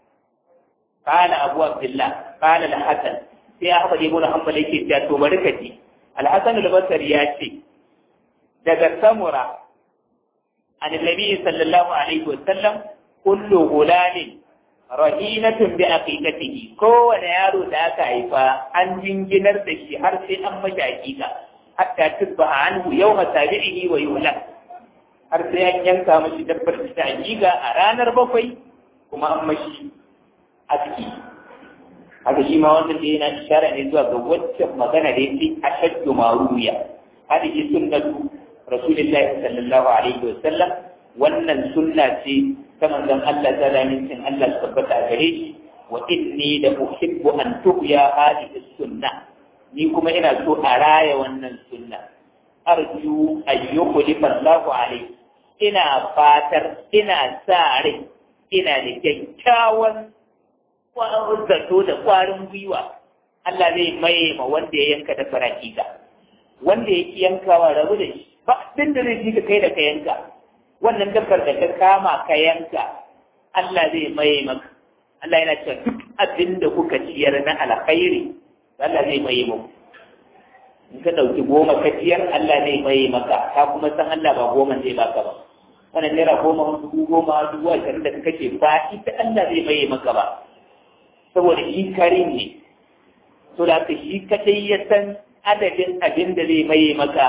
قال أبو عبد الله قال الحسن في أحمد يقول حنبل يكي جاتو بركتي الحسن البصري ياتي daga samura عن النبي صلى الله عليه وسلم كل غلام رهينة بعقيقته كون يارو ذاك عيفا أن جنجنر دشي حرف أم شاكيكا حتى تصبح عنه يوم سابعه ويهلك har sai an yanka mashi dabbar da ta ajiga a ranar bakwai kuma an mashi aski haka shi ma wannan da yana ishara ne zuwa ga waccan magana da yake ashaddu maruya hadisi sunnatu rasulullahi sallallahu alaihi wa sallam wannan sunna ce ta manzon Allah ta da mincin Allah tabbata a gare shi wa inni da uhibbu an tuhya hadhihi sunna ni kuma ina so a raya wannan sunna arju ayyukhlifa Allahu alaihi ina fatar ina sa rai ina da kyakkyawan zato da kwarin gwiwa Allah zai maye ma wanda ya yanka da farakika wanda ya ki yankawa rabu da shi ba din da zai ji ka kai da ka yanka wannan dabbar da ka kama ka yanka Allah zai maye maka Allah yana cewa duk abin da kuka ciyar na alkhairi Allah zai maye muku in ka ɗauki goma ka ciyar Allah zai maye maka ka kuma san Allah ba goma zai baka ba wannan naira goma dubu goma dubu ashirin da ka kashe ba ita Allah zai maye maka ba saboda shi karim ne to da ka shi kadai ya san adadin abin da zai maye maka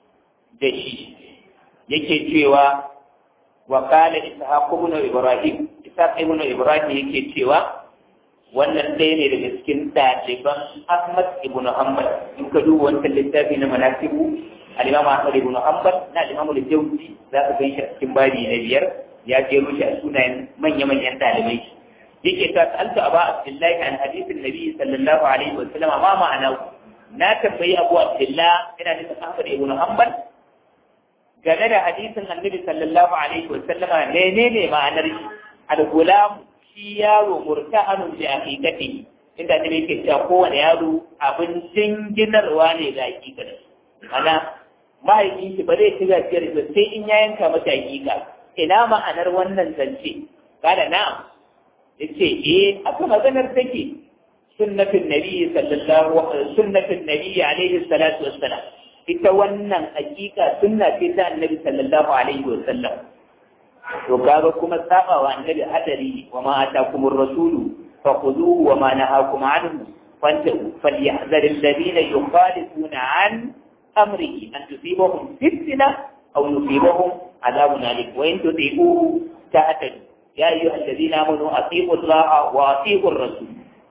da shi yake cewa wa qala ishaq ibn ibrahim Ishaq ibn Ibrahim yake cewa wannan ɗaya ne daga cikin ɗaliban Ahmad ibn Hanbal. In ka duba wancan littafi na manasibu al-Imam Ahmad ibn Hanbal na al-Imam al-Jawzi za ka gan shi a cikin babi na biyar ya jero shi a sunayen manya-manyan ɗalibai. Yake ta sa'altu Aba Abdullahi an hadisin Nabi sallallahu alaihi wa sallam ma ma'ana na tambayi Abu Abdullah ina nufin Ahmad ibn Hanbal game da hadisin Annabi sallallahu alaihi wa sallam menene ma'anar shi al-gulam shi yaro murtahanun bi haqiqatihi inda ne yake cewa kowane yaro abin jinginarwa ne ga hakikar ana mahaifin shi ba zai ci gajiyar ba sai in ya yanka mata hakika ina ma'anar wannan zance kada na yace eh aka maganar take sunnatin nabi sallallahu sunnatin nabi alaihi salatu wassalam ita wannan hakika sunna ce ta annabi sallallahu alaihi wasallam to kaga kuma sabawa annabi hadari wa ma atakumur rasulu fakhuduhu wa ma nahakum anhu fantahu falyahzar alladhina yukhalifuna an amrihi an tusibahum fitna aw yusibahum adhabun alim wa in tuti'uhu tahtadu ya ayyuhal ladhina amanu atiiqu allaha wa atiiqu ar-rasul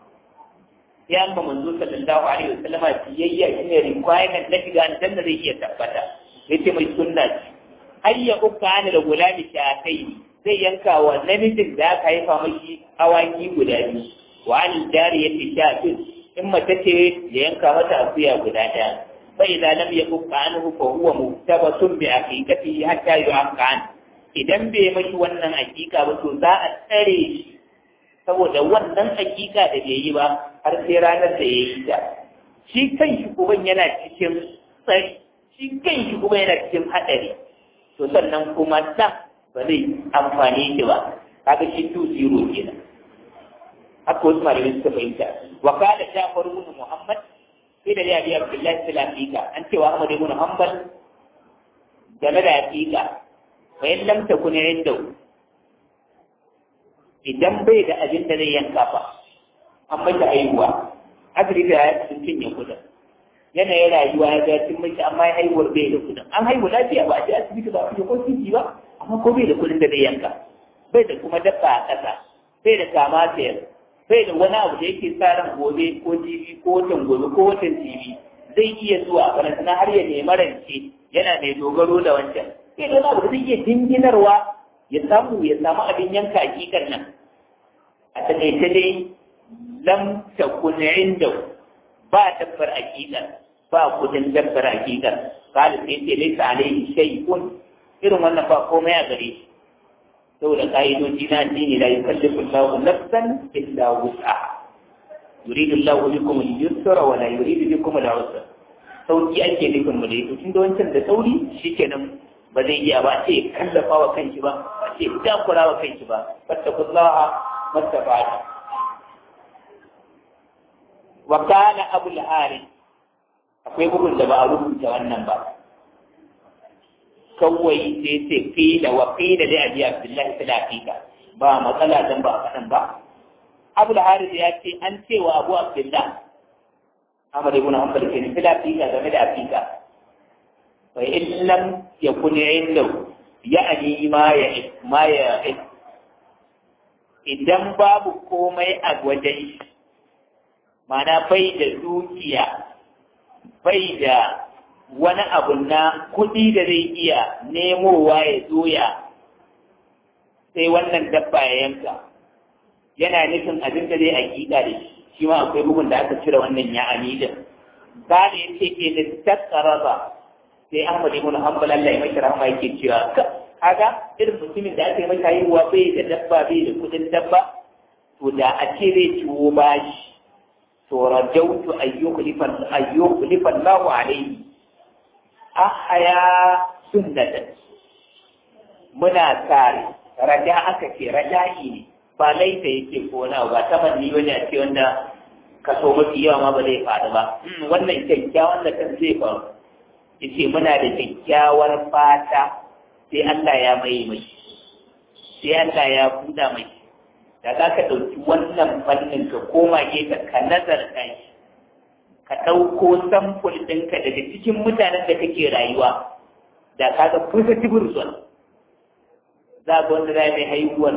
ya amma manzo sallallahu alaihi wasallam biyayya shine requirement na shiga aljanna zai iya tabbata yace mai sunna ayya ukka ana da gulami shakai zai yanka wa namijin da aka haifa mashi awaki guda biyu wa an jariyati shatin in mace ce ya yanka mata akuya guda daya fa idza lam yakukka anhu fa huwa muktabasun bi haqiqati hatta yu'aqan idan bai mashi wannan hakika ba to za a tsare shi saboda wannan hakika da bai yi ba har sai ranar da ya yi ta shi kan shi kuma yana cikin tsari shi kan shi kuma yana cikin haɗari to sannan kuma ɗan ba zai amfani shi ba kaga shi tu zero kenan haka wasu malamai suka fahimta wa kada Ja'far ibn Muhammad sai da ya biya Abdullahi bin Aqiqa an cewa Ahmad ibn Hanbal game da Aqiqa fa in lam takun indahu idan bai da abin da zai yanka fa an mace haihuwa asibiti ya sun cinye kudin yanayin rayuwa ya ga cin mace amma haihuwar bai da kudin an haihu lafiya ba a je asibiti ba a ko titi ba amma ko bai da kudin da zai yanka bai da kuma dabba a ƙasa bai da kama sayar bai da wani abu da yake sa ran gobe ko jibi ko watan gobe ko watan jibi zai iya zuwa balantana har ya nemi rance yana mai dogaro da wancan sai da wani abu da zai iya dinginarwa ya samu ya samu abin yanka hakikar nan a taƙaice dai lam takun inda ba dabbar hakikar ba kudin dabbar hakikar kala sai ce laisa alaihi shay'un irin wannan ba komai a gare shi saboda ka'idoji na addini la yukallifu Allahu nafsan illa wus'aha yuridu Allahu bikum al-yusra wa la yuridu bikum al-usra sauki ake nufin mu da ito tun da wancan da sauri shikenan ba zai iya ba ce kallafa wa kanki ba ba ce takura wa kanki ba fattakullaha mattafa'ata wa kana abu al-harith akwai bugun da ba a rubuta wannan ba kawai sai ce qila wa qila li abi abdullahi salafika ba matsala dan ba kadan ba abu al-harith ya ce an cewa abu abdullah Ahmad ibn Hanbal ke ne salafika game da afika فإن لم يكن عنده يعني ما يعد ما يعد idan babu komai a wajen shi mana bai da dukiya bai da wani abu na kuɗi da zai iya nemowa ya zoya sai wannan dabba ya yanka yana nufin abin da zai hakika da shi shi ma akwai bugun da aka cire wannan ya amidin ba da ya ce ke littakkaraba sai Ahmad ibn Hanbal Allah ya mashi rahama yake cewa kaga irin mutumin da aka yi masa haihuwa bai da dabba bai da kudin dabba to da a ce zai ciwo bashi to rajautu ayyukulifan ayyukulifan lahu alaihi ahaya sunnatan muna tsari raja aka ce raja'i ne ba laita yake ko na ba tamanni wani a ce wanda kaso mafi yawa ma ba zai faru ba wannan kyakkyawan da kan zai faru yace muna da kyakkyawar fata sai Allah ya mai mai sai Allah ya buɗa mai da za ka ɗauki wannan fannin ka koma gefe ka nazarta shi ka ɗauko samfur ɗinka daga cikin mutanen da kake rayuwa da ka ga positive result za ga wanda za mai haihuwar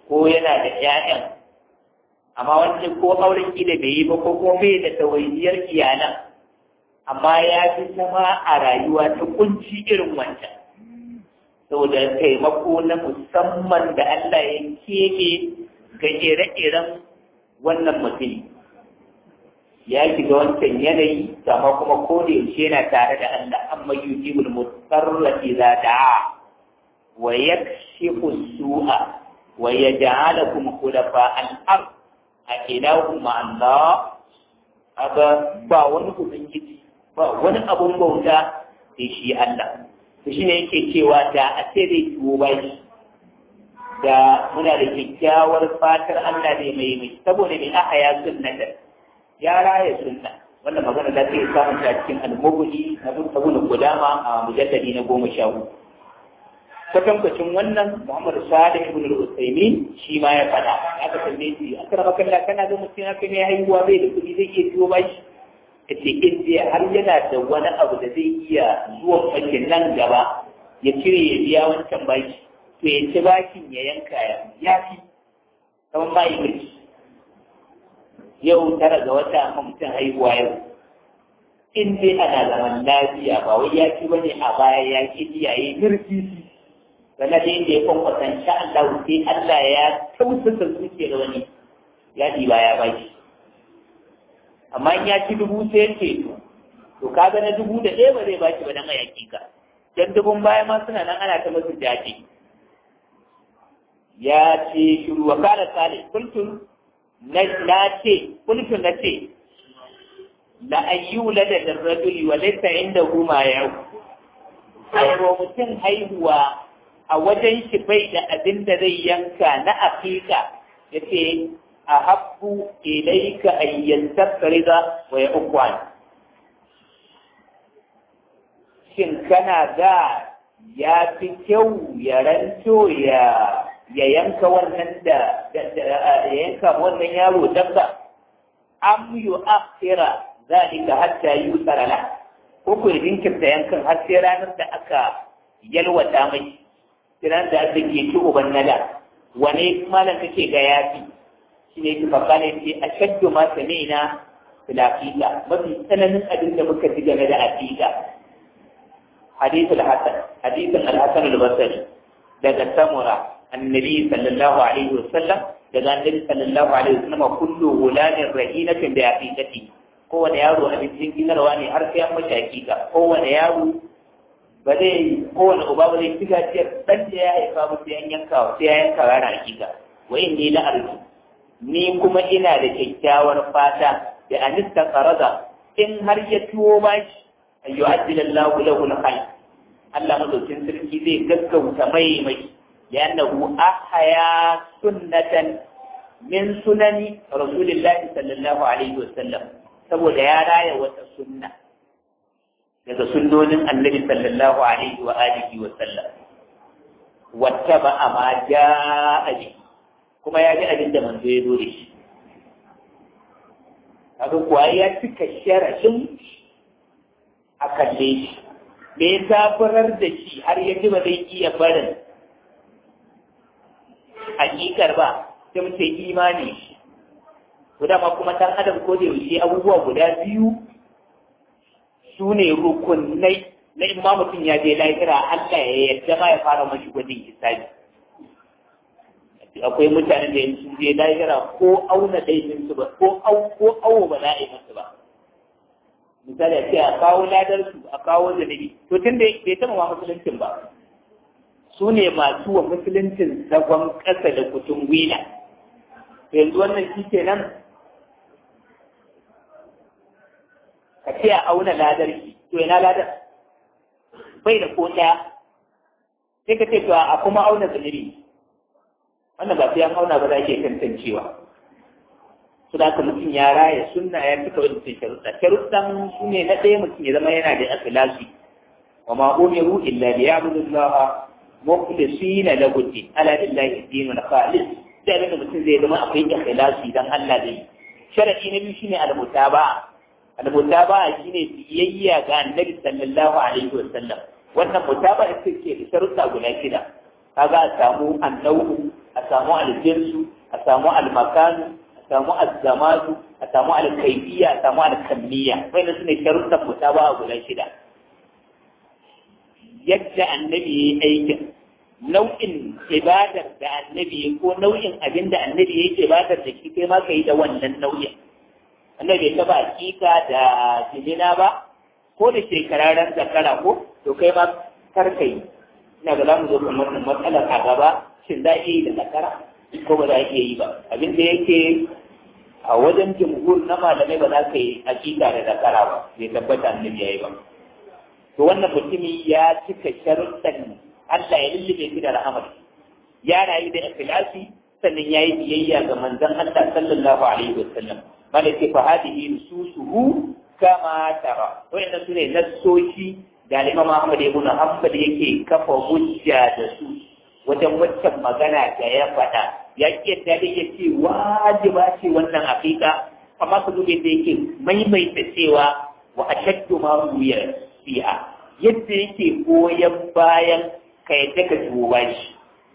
ko yana da ƴaƴan amma wani ko auren gida bai yi ba ko kuma bai da tawainiyar iyalan amma ya fi zama a rayuwa ta kunci irin wancan saboda taimako na musamman da Allah ya keɓe ga ire-iren wannan mutum ya shiga wancan yanayi amma kuma ko da yaushe yana tare da Allah amma yujibul mutarra idza da'a wa yakshifu su'a wa yaj'alukum khulafa al-ard a ilahu ma Allah aga ba wani ubangiji ba wani abun bauta sai shi Allah to shine yake cewa da a ce zai tuwo bai da muna da kyakkyawar fatar Allah ne mai mai saboda mai aka ya sunnata ya raya sunna wannan magana da ta samu ta cikin al-mughni na Ibn Qudama a mujalladi na goma sha hudu kwatankwacin wannan Muhammad Salih ibn al-Usaymin shi ma ya faɗa aka tambaye shi akara makalla kana da mutum haka ne haihuwa bai da kuɗi zai iya biyo bashi yace in dai har yana da wani abu da zai iya zuwa fakin nan gaba ya cire ya biya wancan bashi to ya ci bashin ya yanka ya ya fi kamar ma yi yau tara ga wata mutum haihuwa yau in dai ana zaman lafiya ba wai ya ci bane a baya ya ki iyaye mirfisi sannan da inda ya kwankwatan sha Allah sai Allah ya tausasa zuciyar wani ya ɗiba ya baki amma in ya ci dubu sai ya ce to to kaga na dubu da ɗaya ba zai baki ba dan a ka dan dubun baya ma suna nan ana ta masu jaje ya ce shiru wa kana sale kultun na ce kultun na ce la ayyula da darrajuli wa laysa indahu ma yau ayro mutum haihuwa a wajen shi bai da abin da zai yanka na aqiqa yace ahabbu ilayka an yantakrida wa yaqwan shin kana ga ya fi kyau ya ranto ya ya yanka wannan da ya yanka wannan yaro dabba am yu'akhira zalika hatta yusara la ko ko jinkirta yankan har sai ranar da aka yalwata mai kiran da ake ke ci uban nada wane malam kake ga yafi shine ki fakane ce ashaddu ma sami'na fil aqiqa mafi tsananin abin da muka ji game da aqiqa hadith al-hasan hadith al-hasan al-basri daga samura annabi sallallahu alaihi wasallam daga annabi sallallahu alaihi wasallam kullu gulamin rahinatin bi aqiqati kowane yaro abincin ginarwa ne har sai an mashi aqiqa kowane yaro ba zai kowane uba ba zai shiga ciyar ɗan da ya haifa ba sai an yanka wa sai ya yanka rana hakika wa in ni la arju ni kuma ina da kyakkyawar fata da anista qarada in har ya tuwo ba shi ayu addilallahu lahu al-khair Allah madaukin sarki zai gaggauta mai mai li'annahu ahya sunnatan min sunani rasulillahi sallallahu alaihi wasallam saboda ya raya wata sunna daga sunnonin annabi sallallahu alaihi wa alihi wa sallam wattaba ma jaa bi kuma ya ji abin da manzo ya zo da shi haka kuwa ya cika sharashin a kalle shi me ya zaburar da shi har ya ji ba zai iya barin hakikar ba sai mu ce imani to dama kuma dan adam ko da yaushe abubuwa guda biyu su ne rukunai na in ma mutum ya je lahira Allah ya yarda ma ya fara mashi gwajin hisabi akwai mutanen da sun je lahira ko auna laifin su ba ko au ko awo ba za a yi musu ba misali a ce a kawo ladar su a kawo zanabi to tun da bai taɓa ma musuluncin ba su ne masu wa musuluncin zagon ƙasa da kutun gwila yanzu wannan shi kenan ka ce a auna ladar shi to yana ladar bai da ko ɗaya sai ka ce to a kuma auna zunubi wannan ba sai an auna ba za ke tantancewa su da mutum ya raya sunna ya fita wani sai sharuɗa sharuɗan su ne na ɗaya mutum ya zama yana da ikhlasi wa ma umiru illa li ya'budu allaha mukhlisina lahu din ala lillahi dinul khalis sai da mutum zai zama akwai ikhlasi dan Allah dai sharadi na biyu shine al-mutaba'a al-mutaba'a shine biyayya ga annabi sallallahu alaihi wasallam wannan mutaba'a ita ce da sharuɗa guda shida kaga a samu annau a samu aljinsu a samu almakanu a samu azzamanu a samu alkaifiya a samu alkammiya wannan sune sharuɗan mutaba'a guda shida yadda annabi ya yi aikin nau'in ibadar da annabi ko nau'in abin da annabi ya yi ibadar da shi kai ma ka yi da wannan nau'in annabi ya taba hakika da jimina ba ko da shekararren zakara ko to kai ma kar ka yi ina ga zamu zo kan wannan matsalar a gaba shin za a iya yi da zakara ko ba za a iya yi ba abin da yake a wajen jumhur na malamai ba za ka yi hakika da zakara ba bai tabbata annabi ya yi ba to wannan mutumi ya cika sharuɗan Allah ya lullube shi da rahama ya rayu da ikhlasi sannan yayi biyayya ga manzon Allah sallallahu alaihi wasallam malaka fa hadihi nususuhu kama tara to inda sune nassoshi da Imam Ahmad ibn Hanbal yake kafa hujja da su wajen waccan magana da ya faɗa ya kiyata da yake wajiba ce wannan hakika amma ku dube da yake maimaita cewa wa ashaddu ma ruya fiha yadda yake goyon bayan ka yadda ka ciwo bashi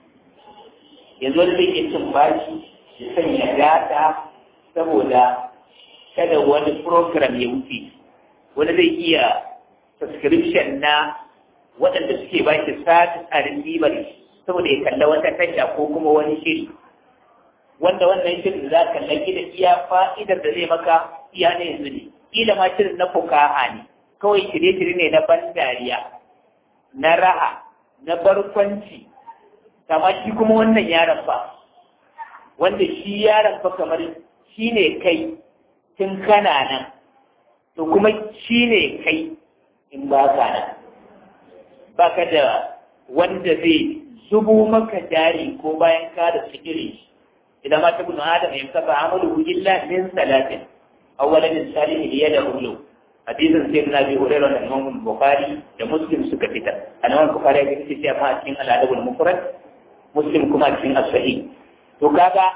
yanzu wani zai iya cin bashi ya sanya data saboda kada wani program ya wuce wani zai iya subscription na waɗanda suke ba shi sati tsarin ribar saboda ya kalla wata tasha ko kuma wani shiri wanda wannan shirin za ka kalla da iya fa'idar da zai maka iya ne yanzu ne kila ma shirin na fukaha ne kawai shirye-shirye ne na ban dariya na raha na barkwanci kama shi kuma wannan yaron fa wanda shi yaron fa kamar shi ne kai tun kana nan to kuma shi ne kai in ba ka nan ba ka da wanda zai zubo maka jari ko bayan ka da sikiri idan ma ta gudun adam ya kafa amalu illa min salatin awwalan salihin da hulu hadisin sai na bi hurairu da Imam Bukhari da Muslim suka fitar Imam Bukhari ya ce sai ma cikin al-Adabul Mufrad Muslim kuma cikin as-Sahih to kaga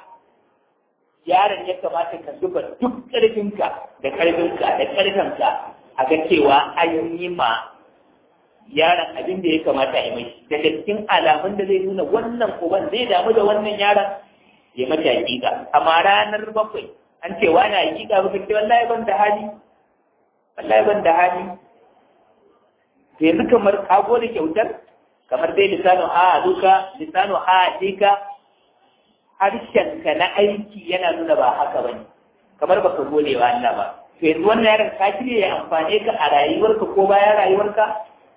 yaron ya kamata ka zuba duk karfinka da karfinka da karfinka a ga cewa an yi ma yaron abin da ya kamata ya mai daga cikin alamun da zai nuna wannan uban zai damu da wannan yaron ya mata hakika amma ranar bakwai an ce wani hakika ba ce wallahi ban da hali wallahi ban da hali yanzu kamar kago da kyautar kamar dai lisanu a duka lisanu a dika harshenka na aiki yana nuna ba haka bane kamar baka gode wa Allah ba to yanzu wannan yaron ka shirya ya amfane ka a rayuwarka ko bayan rayuwarka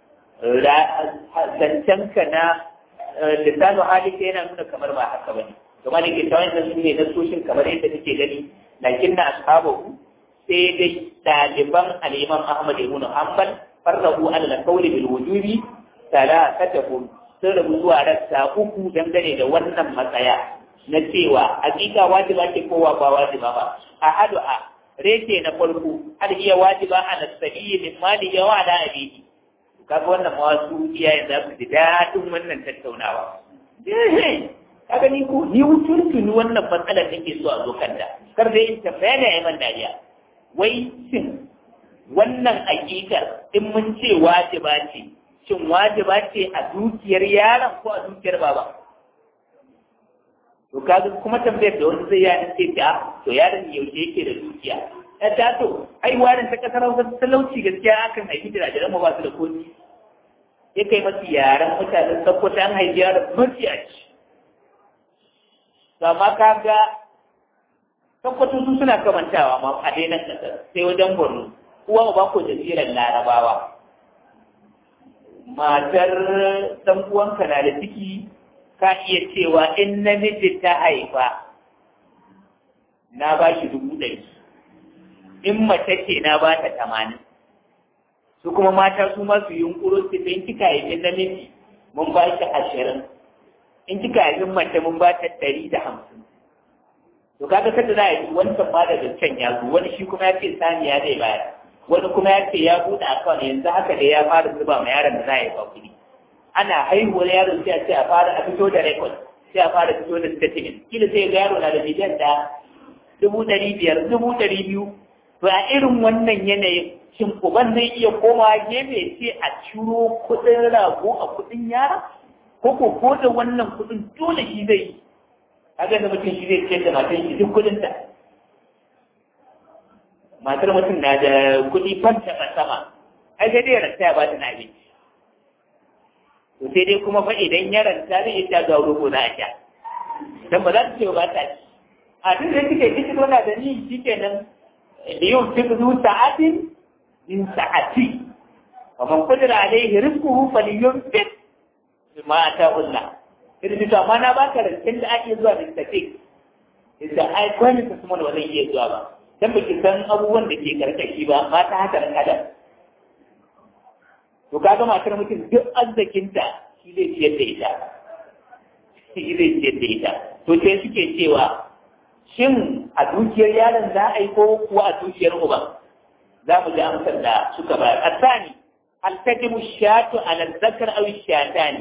zancenka na lisanu halika yana nuna kamar ba haka bane kamar da ke tawon da su ne na soshin kamar yadda kake gani lakin na ashabahu sai dai ɗaliban al'imam Ahmad ibn Hanbal farrahu ala qawli bil wujubi salatatuhum sun rabu zuwa rassa uku dangane da wannan matsaya na cewa hakika wajiba ce kowa ba wajiba ba ahadu a reke na farko hal iya wajiba ala sabiyi min mali yawa ala abihi kaga wannan mawasu iyayen za su ji daɗin wannan tattaunawa kaga ni ko ni wutuntuni wannan matsalar nake so a zo kanta kar dai in tambaya ne ai man dariya wai shin wannan aƙidar in mun ce wajiba ce shin wajiba ce a dukiyar yaron ko a dukiyar baba to kaga kuma tambayar da wani zai yana ce ta to yaron yaushe yake da dukiya ya ta to ai warin ta kasar Hausa talauci gaskiya akan haifi da da mu ba su da koci ya kai masu yaran mutanen Sokoto an haifi yaron mafiyaci amma kaga tabbatar su suna kamantawa ma a dainan kasar sai wajen Borno uwa ba ko jaziran Larabawa matar dan uwanka na da ciki ka iya cewa in namiji ta haifa na ba shi dubu ɗari in mace ce na ba ta tamanin su kuma mata su masu yunkuro su in kika haifi namiji mun ba shi ashirin in kika haifi mace mun ba ta ɗari da hamsin to kaga kada za a yi wancan ma da zancen ya zo wani shi kuma ya ce saniya zai bayar wani kuma ya ce ya buɗe akawun yanzu haka da ya fara zuba ma yaron da za a yi ba kuɗi ana haihuwar yaron sai a ce a fara a fito da rekod sai a fara fito da statement kila sai ga yaro na da miliyan da dubu ɗari biyar dubu ɗari biyu to a irin wannan yanayin shin uban zai iya komawa gefe sai a ciro kuɗin rago a kuɗin yara ko ko ko da wannan kuɗin dole shi zai yi kaga da mutum shi zai ce da matan shi duk kudin ta matar mutum na da kudi fanta a sama ai sai dai ranta ya ba ta na abinci to sai dai kuma fa idan ya ranta zai yi ta gauro ko na sha dan ba za ta ce ba ta ci a duk da kike kike dona da ni shikenan da yau fi zu sa'atin min sa'ati wa man qadara alayhi rizquhu falyunfiq bima ata'ullah idan to amma na baka rancen da ake zuwa da tafi idan ai kwani ka kuma ba zai iya zuwa ba dan baki san abubuwan da ke karkashi ba ma ta haka nan kada to kaga matar mutum duk arzikinta shi zai ciyar da ita shi zai ciyar da ita to sai suke cewa shin a dukiyar yaron za a yi ko kuwa a dukiyar uba za mu ji amsar da suka bayar asani hal tajibu shatu ala zakar aw shatani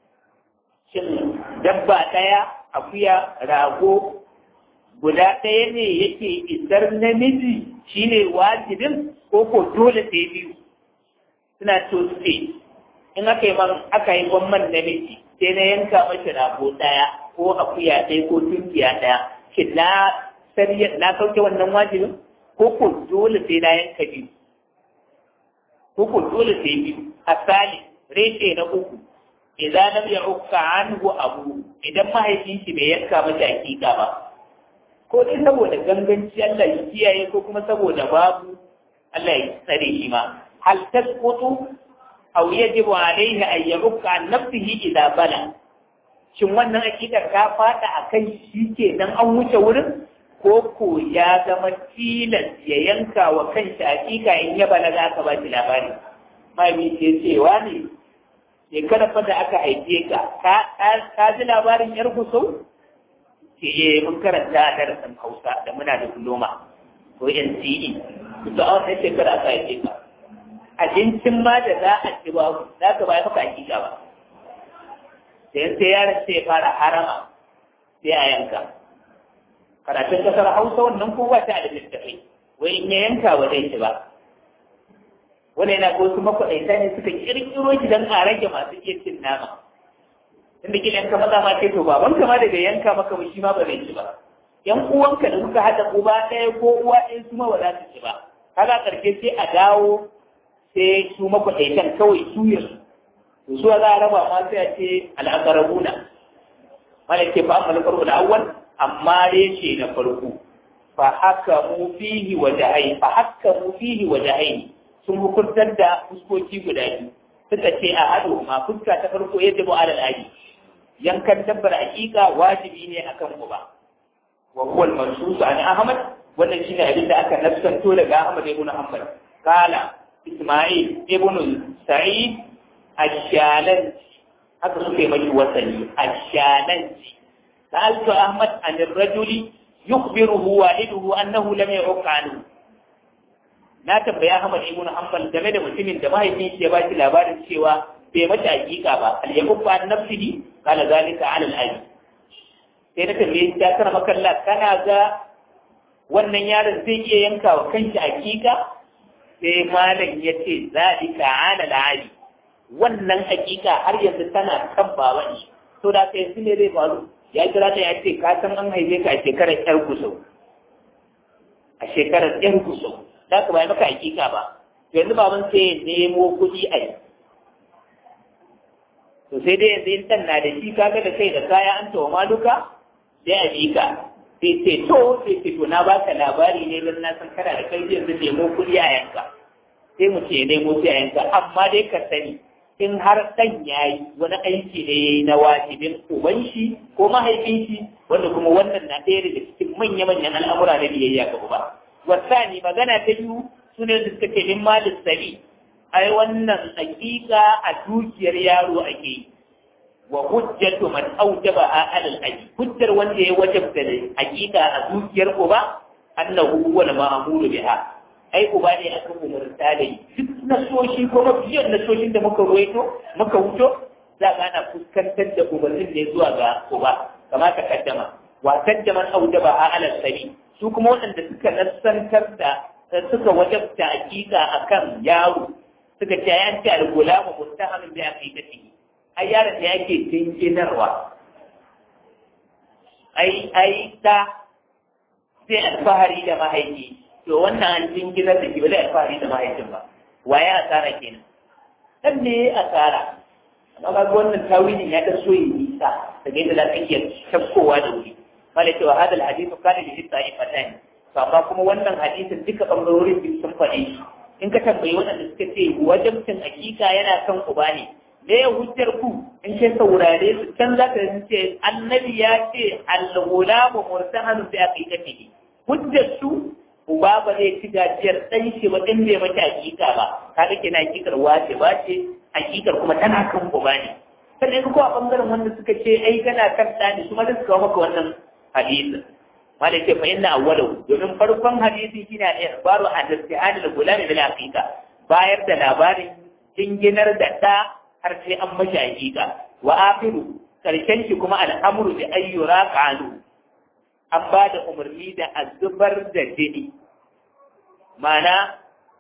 shin dabba daya akuya rago guda ɗaya ne yake isar namiji shine wajibin ko ko dole sai biyu suna to suke in aka yi man aka yi gwamman namiji sai na yanka mashi rago ɗaya ko akuya ɗaya ko tunkiya ɗaya shi na sariyar na sauke wannan wajibin ko ko dole sai na yanka biyu ko ko dole sai biyu asali reshe na uku idan lam ya'ukka anhu abu idan mahaifin shi bai yanka masa hakika ba ko dai saboda ganganci Allah ya kiyaye ko kuma saboda babu Allah ya tsare shi ma hal tasqutu aw yajibu alayhi an ya'ukka an nafsihi idza bala shin wannan akidar ta fada akan shi ke dan an wuce wurin ko ko ya zama tilas ya yanka wa kanshi hakika in ya balaga aka ba shi labari mai ce cewa ne shekara fa da aka haife ka ka ji labarin yar gusau ke yi mun karanta a darasin hausa da muna da diploma ko N C E da a wata shekara aka haife ka abincin ma da za a ci ba za ka bayar maka hakika ba sai sai yaron sai ya fara harama sai a yanka karatun kasar hausa wannan ko ba ta da littafai wai in ya yanka ba zai ci ba wani yana ko su makwaɗaita ne suka kirkiro shi don a rage masu iya cin nama inda kila yanka maza ma ce to baban ka ma daga yanka maka shi ma ba zai ci ba yan uwanka da kuka haɗa uba ɗaya ko uwa ɗaya su ma ba za su ci ba kaga ƙarshe sai a dawo sai su makwaɗaitan kawai su yanzu to zuwa za a raba ma sai a ce al'akarabuna mana ke fa amma farko da awwal amma dai ce na farko fa haka mu fihi wa jahai fa haka mu fihi wa jahai sun hukuntar da fuskoki guda biyu suka ce a hado ma fuska ta farko yadda mu alal aji yankan dabbar hakika wajibi ne akan ku ba wa huwa al-mansus an ahmad wannan shine abin da aka nassanto daga ahmad ibn hanbal kala isma'il ibn sa'id ash-shalanji haka suke mai wasani ash-shalanji sa'altu ahmad an ar-rajuli yukhbiruhu waliduhu annahu lam yu'qa anhu na tambaya Ahmad ibn Hanbal game da mutumin da mahaifin shi ya ba shi labarin cewa bai mata hakika ba al yakubba an nafsihi qala zalika ala al-abi sai na tambaye shi ta kana makalla kana ga wannan yaron zai iya yanka wa kanshi hakika sai malam ya ce zalika ala al-abi wannan hakika har yanzu tana kan baban shi to da kai yanzu ne zai faru ya kira ta ya ce ka san an haife ka a shekarar yar kusau a shekarar yar kusau za ka bai maka hakika ba yanzu baban sai nemo kuɗi a yi to sai dai yanzu in na da shi kaga da kai da kaya an tawa maluka sai a bi ka sai ce to sai ce to na baka labari ne don na san kana da kai yanzu nemo kuɗi a yanka sai mu ce nemo sai a yanka amma dai ka sani in har ɗan ya yi wani aiki ne ya yi na wajibin uban shi ko mahaifin shi wanda kuma wannan na ɗaya daga cikin manya-manyan al'amura na biyayya ga uba. Wasani magana ta biyu su ne da suka ce min malin sabi ai wannan hakika a dukiyar yaro ake yi wa hujjatu man aujaba a alal aji hujjar wanda ya wajabta da hakika a dukiyar uba annahu huwa al-ma'muru biha ai uba ne aka umurta da yi duk nasoshi ko mafiyar nasoshin da muka ruwaito muka wuto za ga ana fuskantar da umarnin ne zuwa ga uba kama ta kaddama wa kaddaman aujaba a alal sabi su kuma waɗanda suka nassantar da suka wajabta hakika akan yaro suka ce ya ce al-gulamu mustahamin bi aqidatihi ai yaron da yake tinkinarwa ai ai ta sai alfahari da mahaifi to wannan an jinginar da ke ba zai alfahari da mahaifin ba waye asara kenan dan ne asara amma ga wannan tawilin ya da soyi nisa daga yadda za ka iya shakkowa da wuri malai cewa hadal hadithu kana bi ta'ifatan to amma kuma wannan hadisin duka bangarorin biyu sun faɗe shi in ka tambayi waɗanda suka ce wajibcin hakika yana kan uba ne me ya hujjar ku in kai saurare su can za ka ce annabi ya ce al-ghulamu murtahanu bi aqiqatihi hujjar su uba ba zai ci gajiyar ɗan shi ba ɗin bai mata hakika ba kaga kenan hakikar wace ba ce hakikar kuma tana kan uba ne sannan ko a bangaren wanda suka ce ai kana kan ɗa ne su ma da suka maka wannan hadisin ma da ce fa inna awwalahu domin farkon hadisi shine al-ikhbaru an istihad al-gulam bil haqiqa bayar da labarin jinginar da ɗa har sai an mashi hakika wa akhiru karshen shi kuma al'amru bi ayyura qalu an ba da umarni da a zubar da jini mana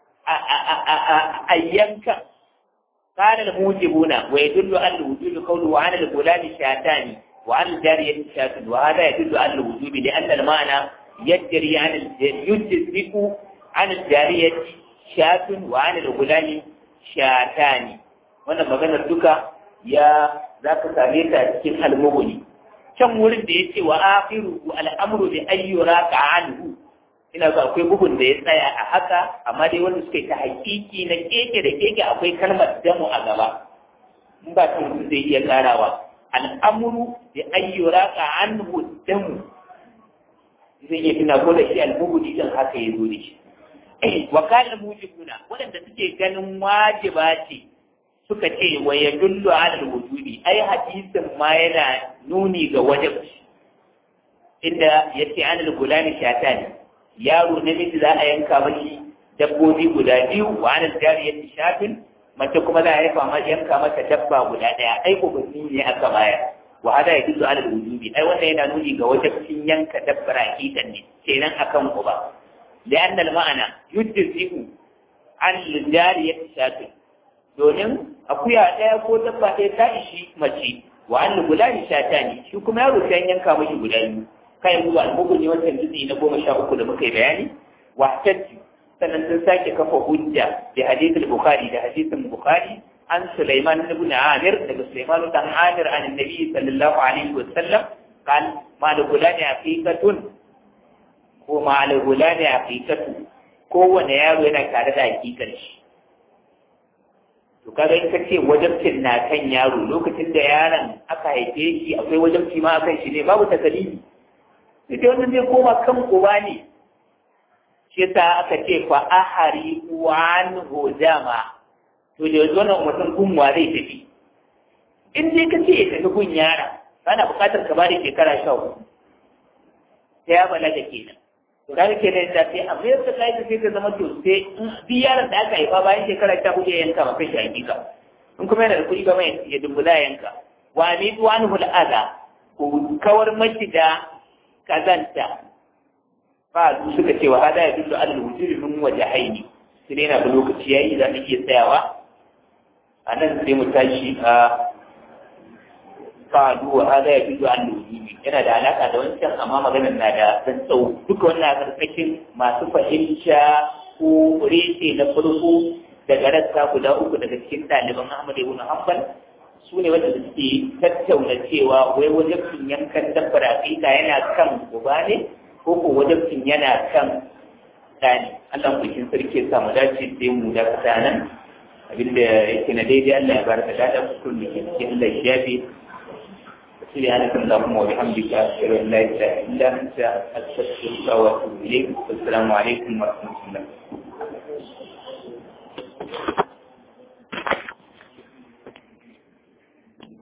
a yankan kanar mujibuna wa ya dullu an wujubi qawlu wa ana al-gulami shatani wa an al-jariyati shatun wa hada yadullu an wujubi li anna al-ma'na yajri an yujziku an al-jariyati shatun wa an al-gulami shatani wannan maganar duka ya zaka same ta cikin al-mughni can wurin da ya ce wa akhiru al'amru bi ayyura anhu ina ga akwai bugun da ya tsaya a haka amma dai wanda suka yi ta hakiki na keke da keke akwai kalmar damu a gaba in ba ta mutum zai iya karawa al'amru bi ayyura anhu damu zai iya tuna ko da shi al-mubudi din haka ya zo da shi wa kana mujibuna wanda suke ganin wajiba ce suka ce wa ya dullu ala wujubi ai hadisin ma yana nuni ga wajibi inda yace an al-gulami shatani yaro namiji za a yanka mashi dabbobi guda biyu wa an al-jariyati shatin mace kuma za a haifa mata yanka mata dabba guda daya ai ubanni ne aka bayar wa hada ya dullu ala wujubi ai wannan yana nuni ga wajibin yanka dabbar hakikan ne kenan akan uba لأن المعنى يجزئ عن الجارية shatin domin akuya ɗaya ko dabba ɗaya ta ishi mace wa an guda ni shata ne shi kuma yaro sai yanka mashi guda biyu kai mu al-bugu ne wannan jiki na goma sha uku da muka yi bayani wa tatti sannan sun sake kafa hujja da hadith al-bukhari da hadithin bukhari an Sulaiman ibn Amir daga Sulaiman ibn Amir an annabi sallallahu alaihi wa sallam قال ما لغلان حقيقة ko ma al-gulani haqiqatu kowane yaro yana tare da hakikar shi to kaga in kace wajibcin na kan yaro lokacin da yaron aka haife shi akwai wajibci ma akan shi ne babu takalimi sai wannan zai koma kan uba ne shi yasa aka ce fa ahari wan hudama to da yanzu wannan mutum gunwa zai tafi in dai kace ya tafi gun yara kana buƙatar ka bada shekara sha hudu sai ya balaga kenan to kaga kenan da sai a mayar da kai sai ka zama to sai bi yaron da aka haifa bayan shekara ta hudu ya yanka maka shi hakika in kuma yana da kuɗi ba mai ya dumbula yanka wa ni duwanu hul adha ko kawar mashi da kazanta ba su suka ce wa hada ya dullu al wujudi min wajhaini sai dai na da lokaci yayi za mu iya tsayawa a nan sai mu tashi a fa'adu wa hada ya dullu al wujudi yana da alaka da wancan amma maganar na da san tsawo duka wannan karkashin masu fahimta ko reshe na farko daga rassa guda uku daga cikin ɗaliban Ahmad ibn Hanbal su ne wanda suke tattauna cewa wai wajibcin yankan dabbar aƙiƙa yana kan uba ne ko ko wajibcin yana kan ɗani Allah kucin sarki ya samu dace sai mu da kasa nan abinda yake na daidai Allah ya baraka da dan kullu ke cikin Allah ya yafi سبحانك اللهم وبحمدك أشهد أن لا إله إلا أنت أستغفرك وأتوب إليك والسلام عليكم ورحمة الله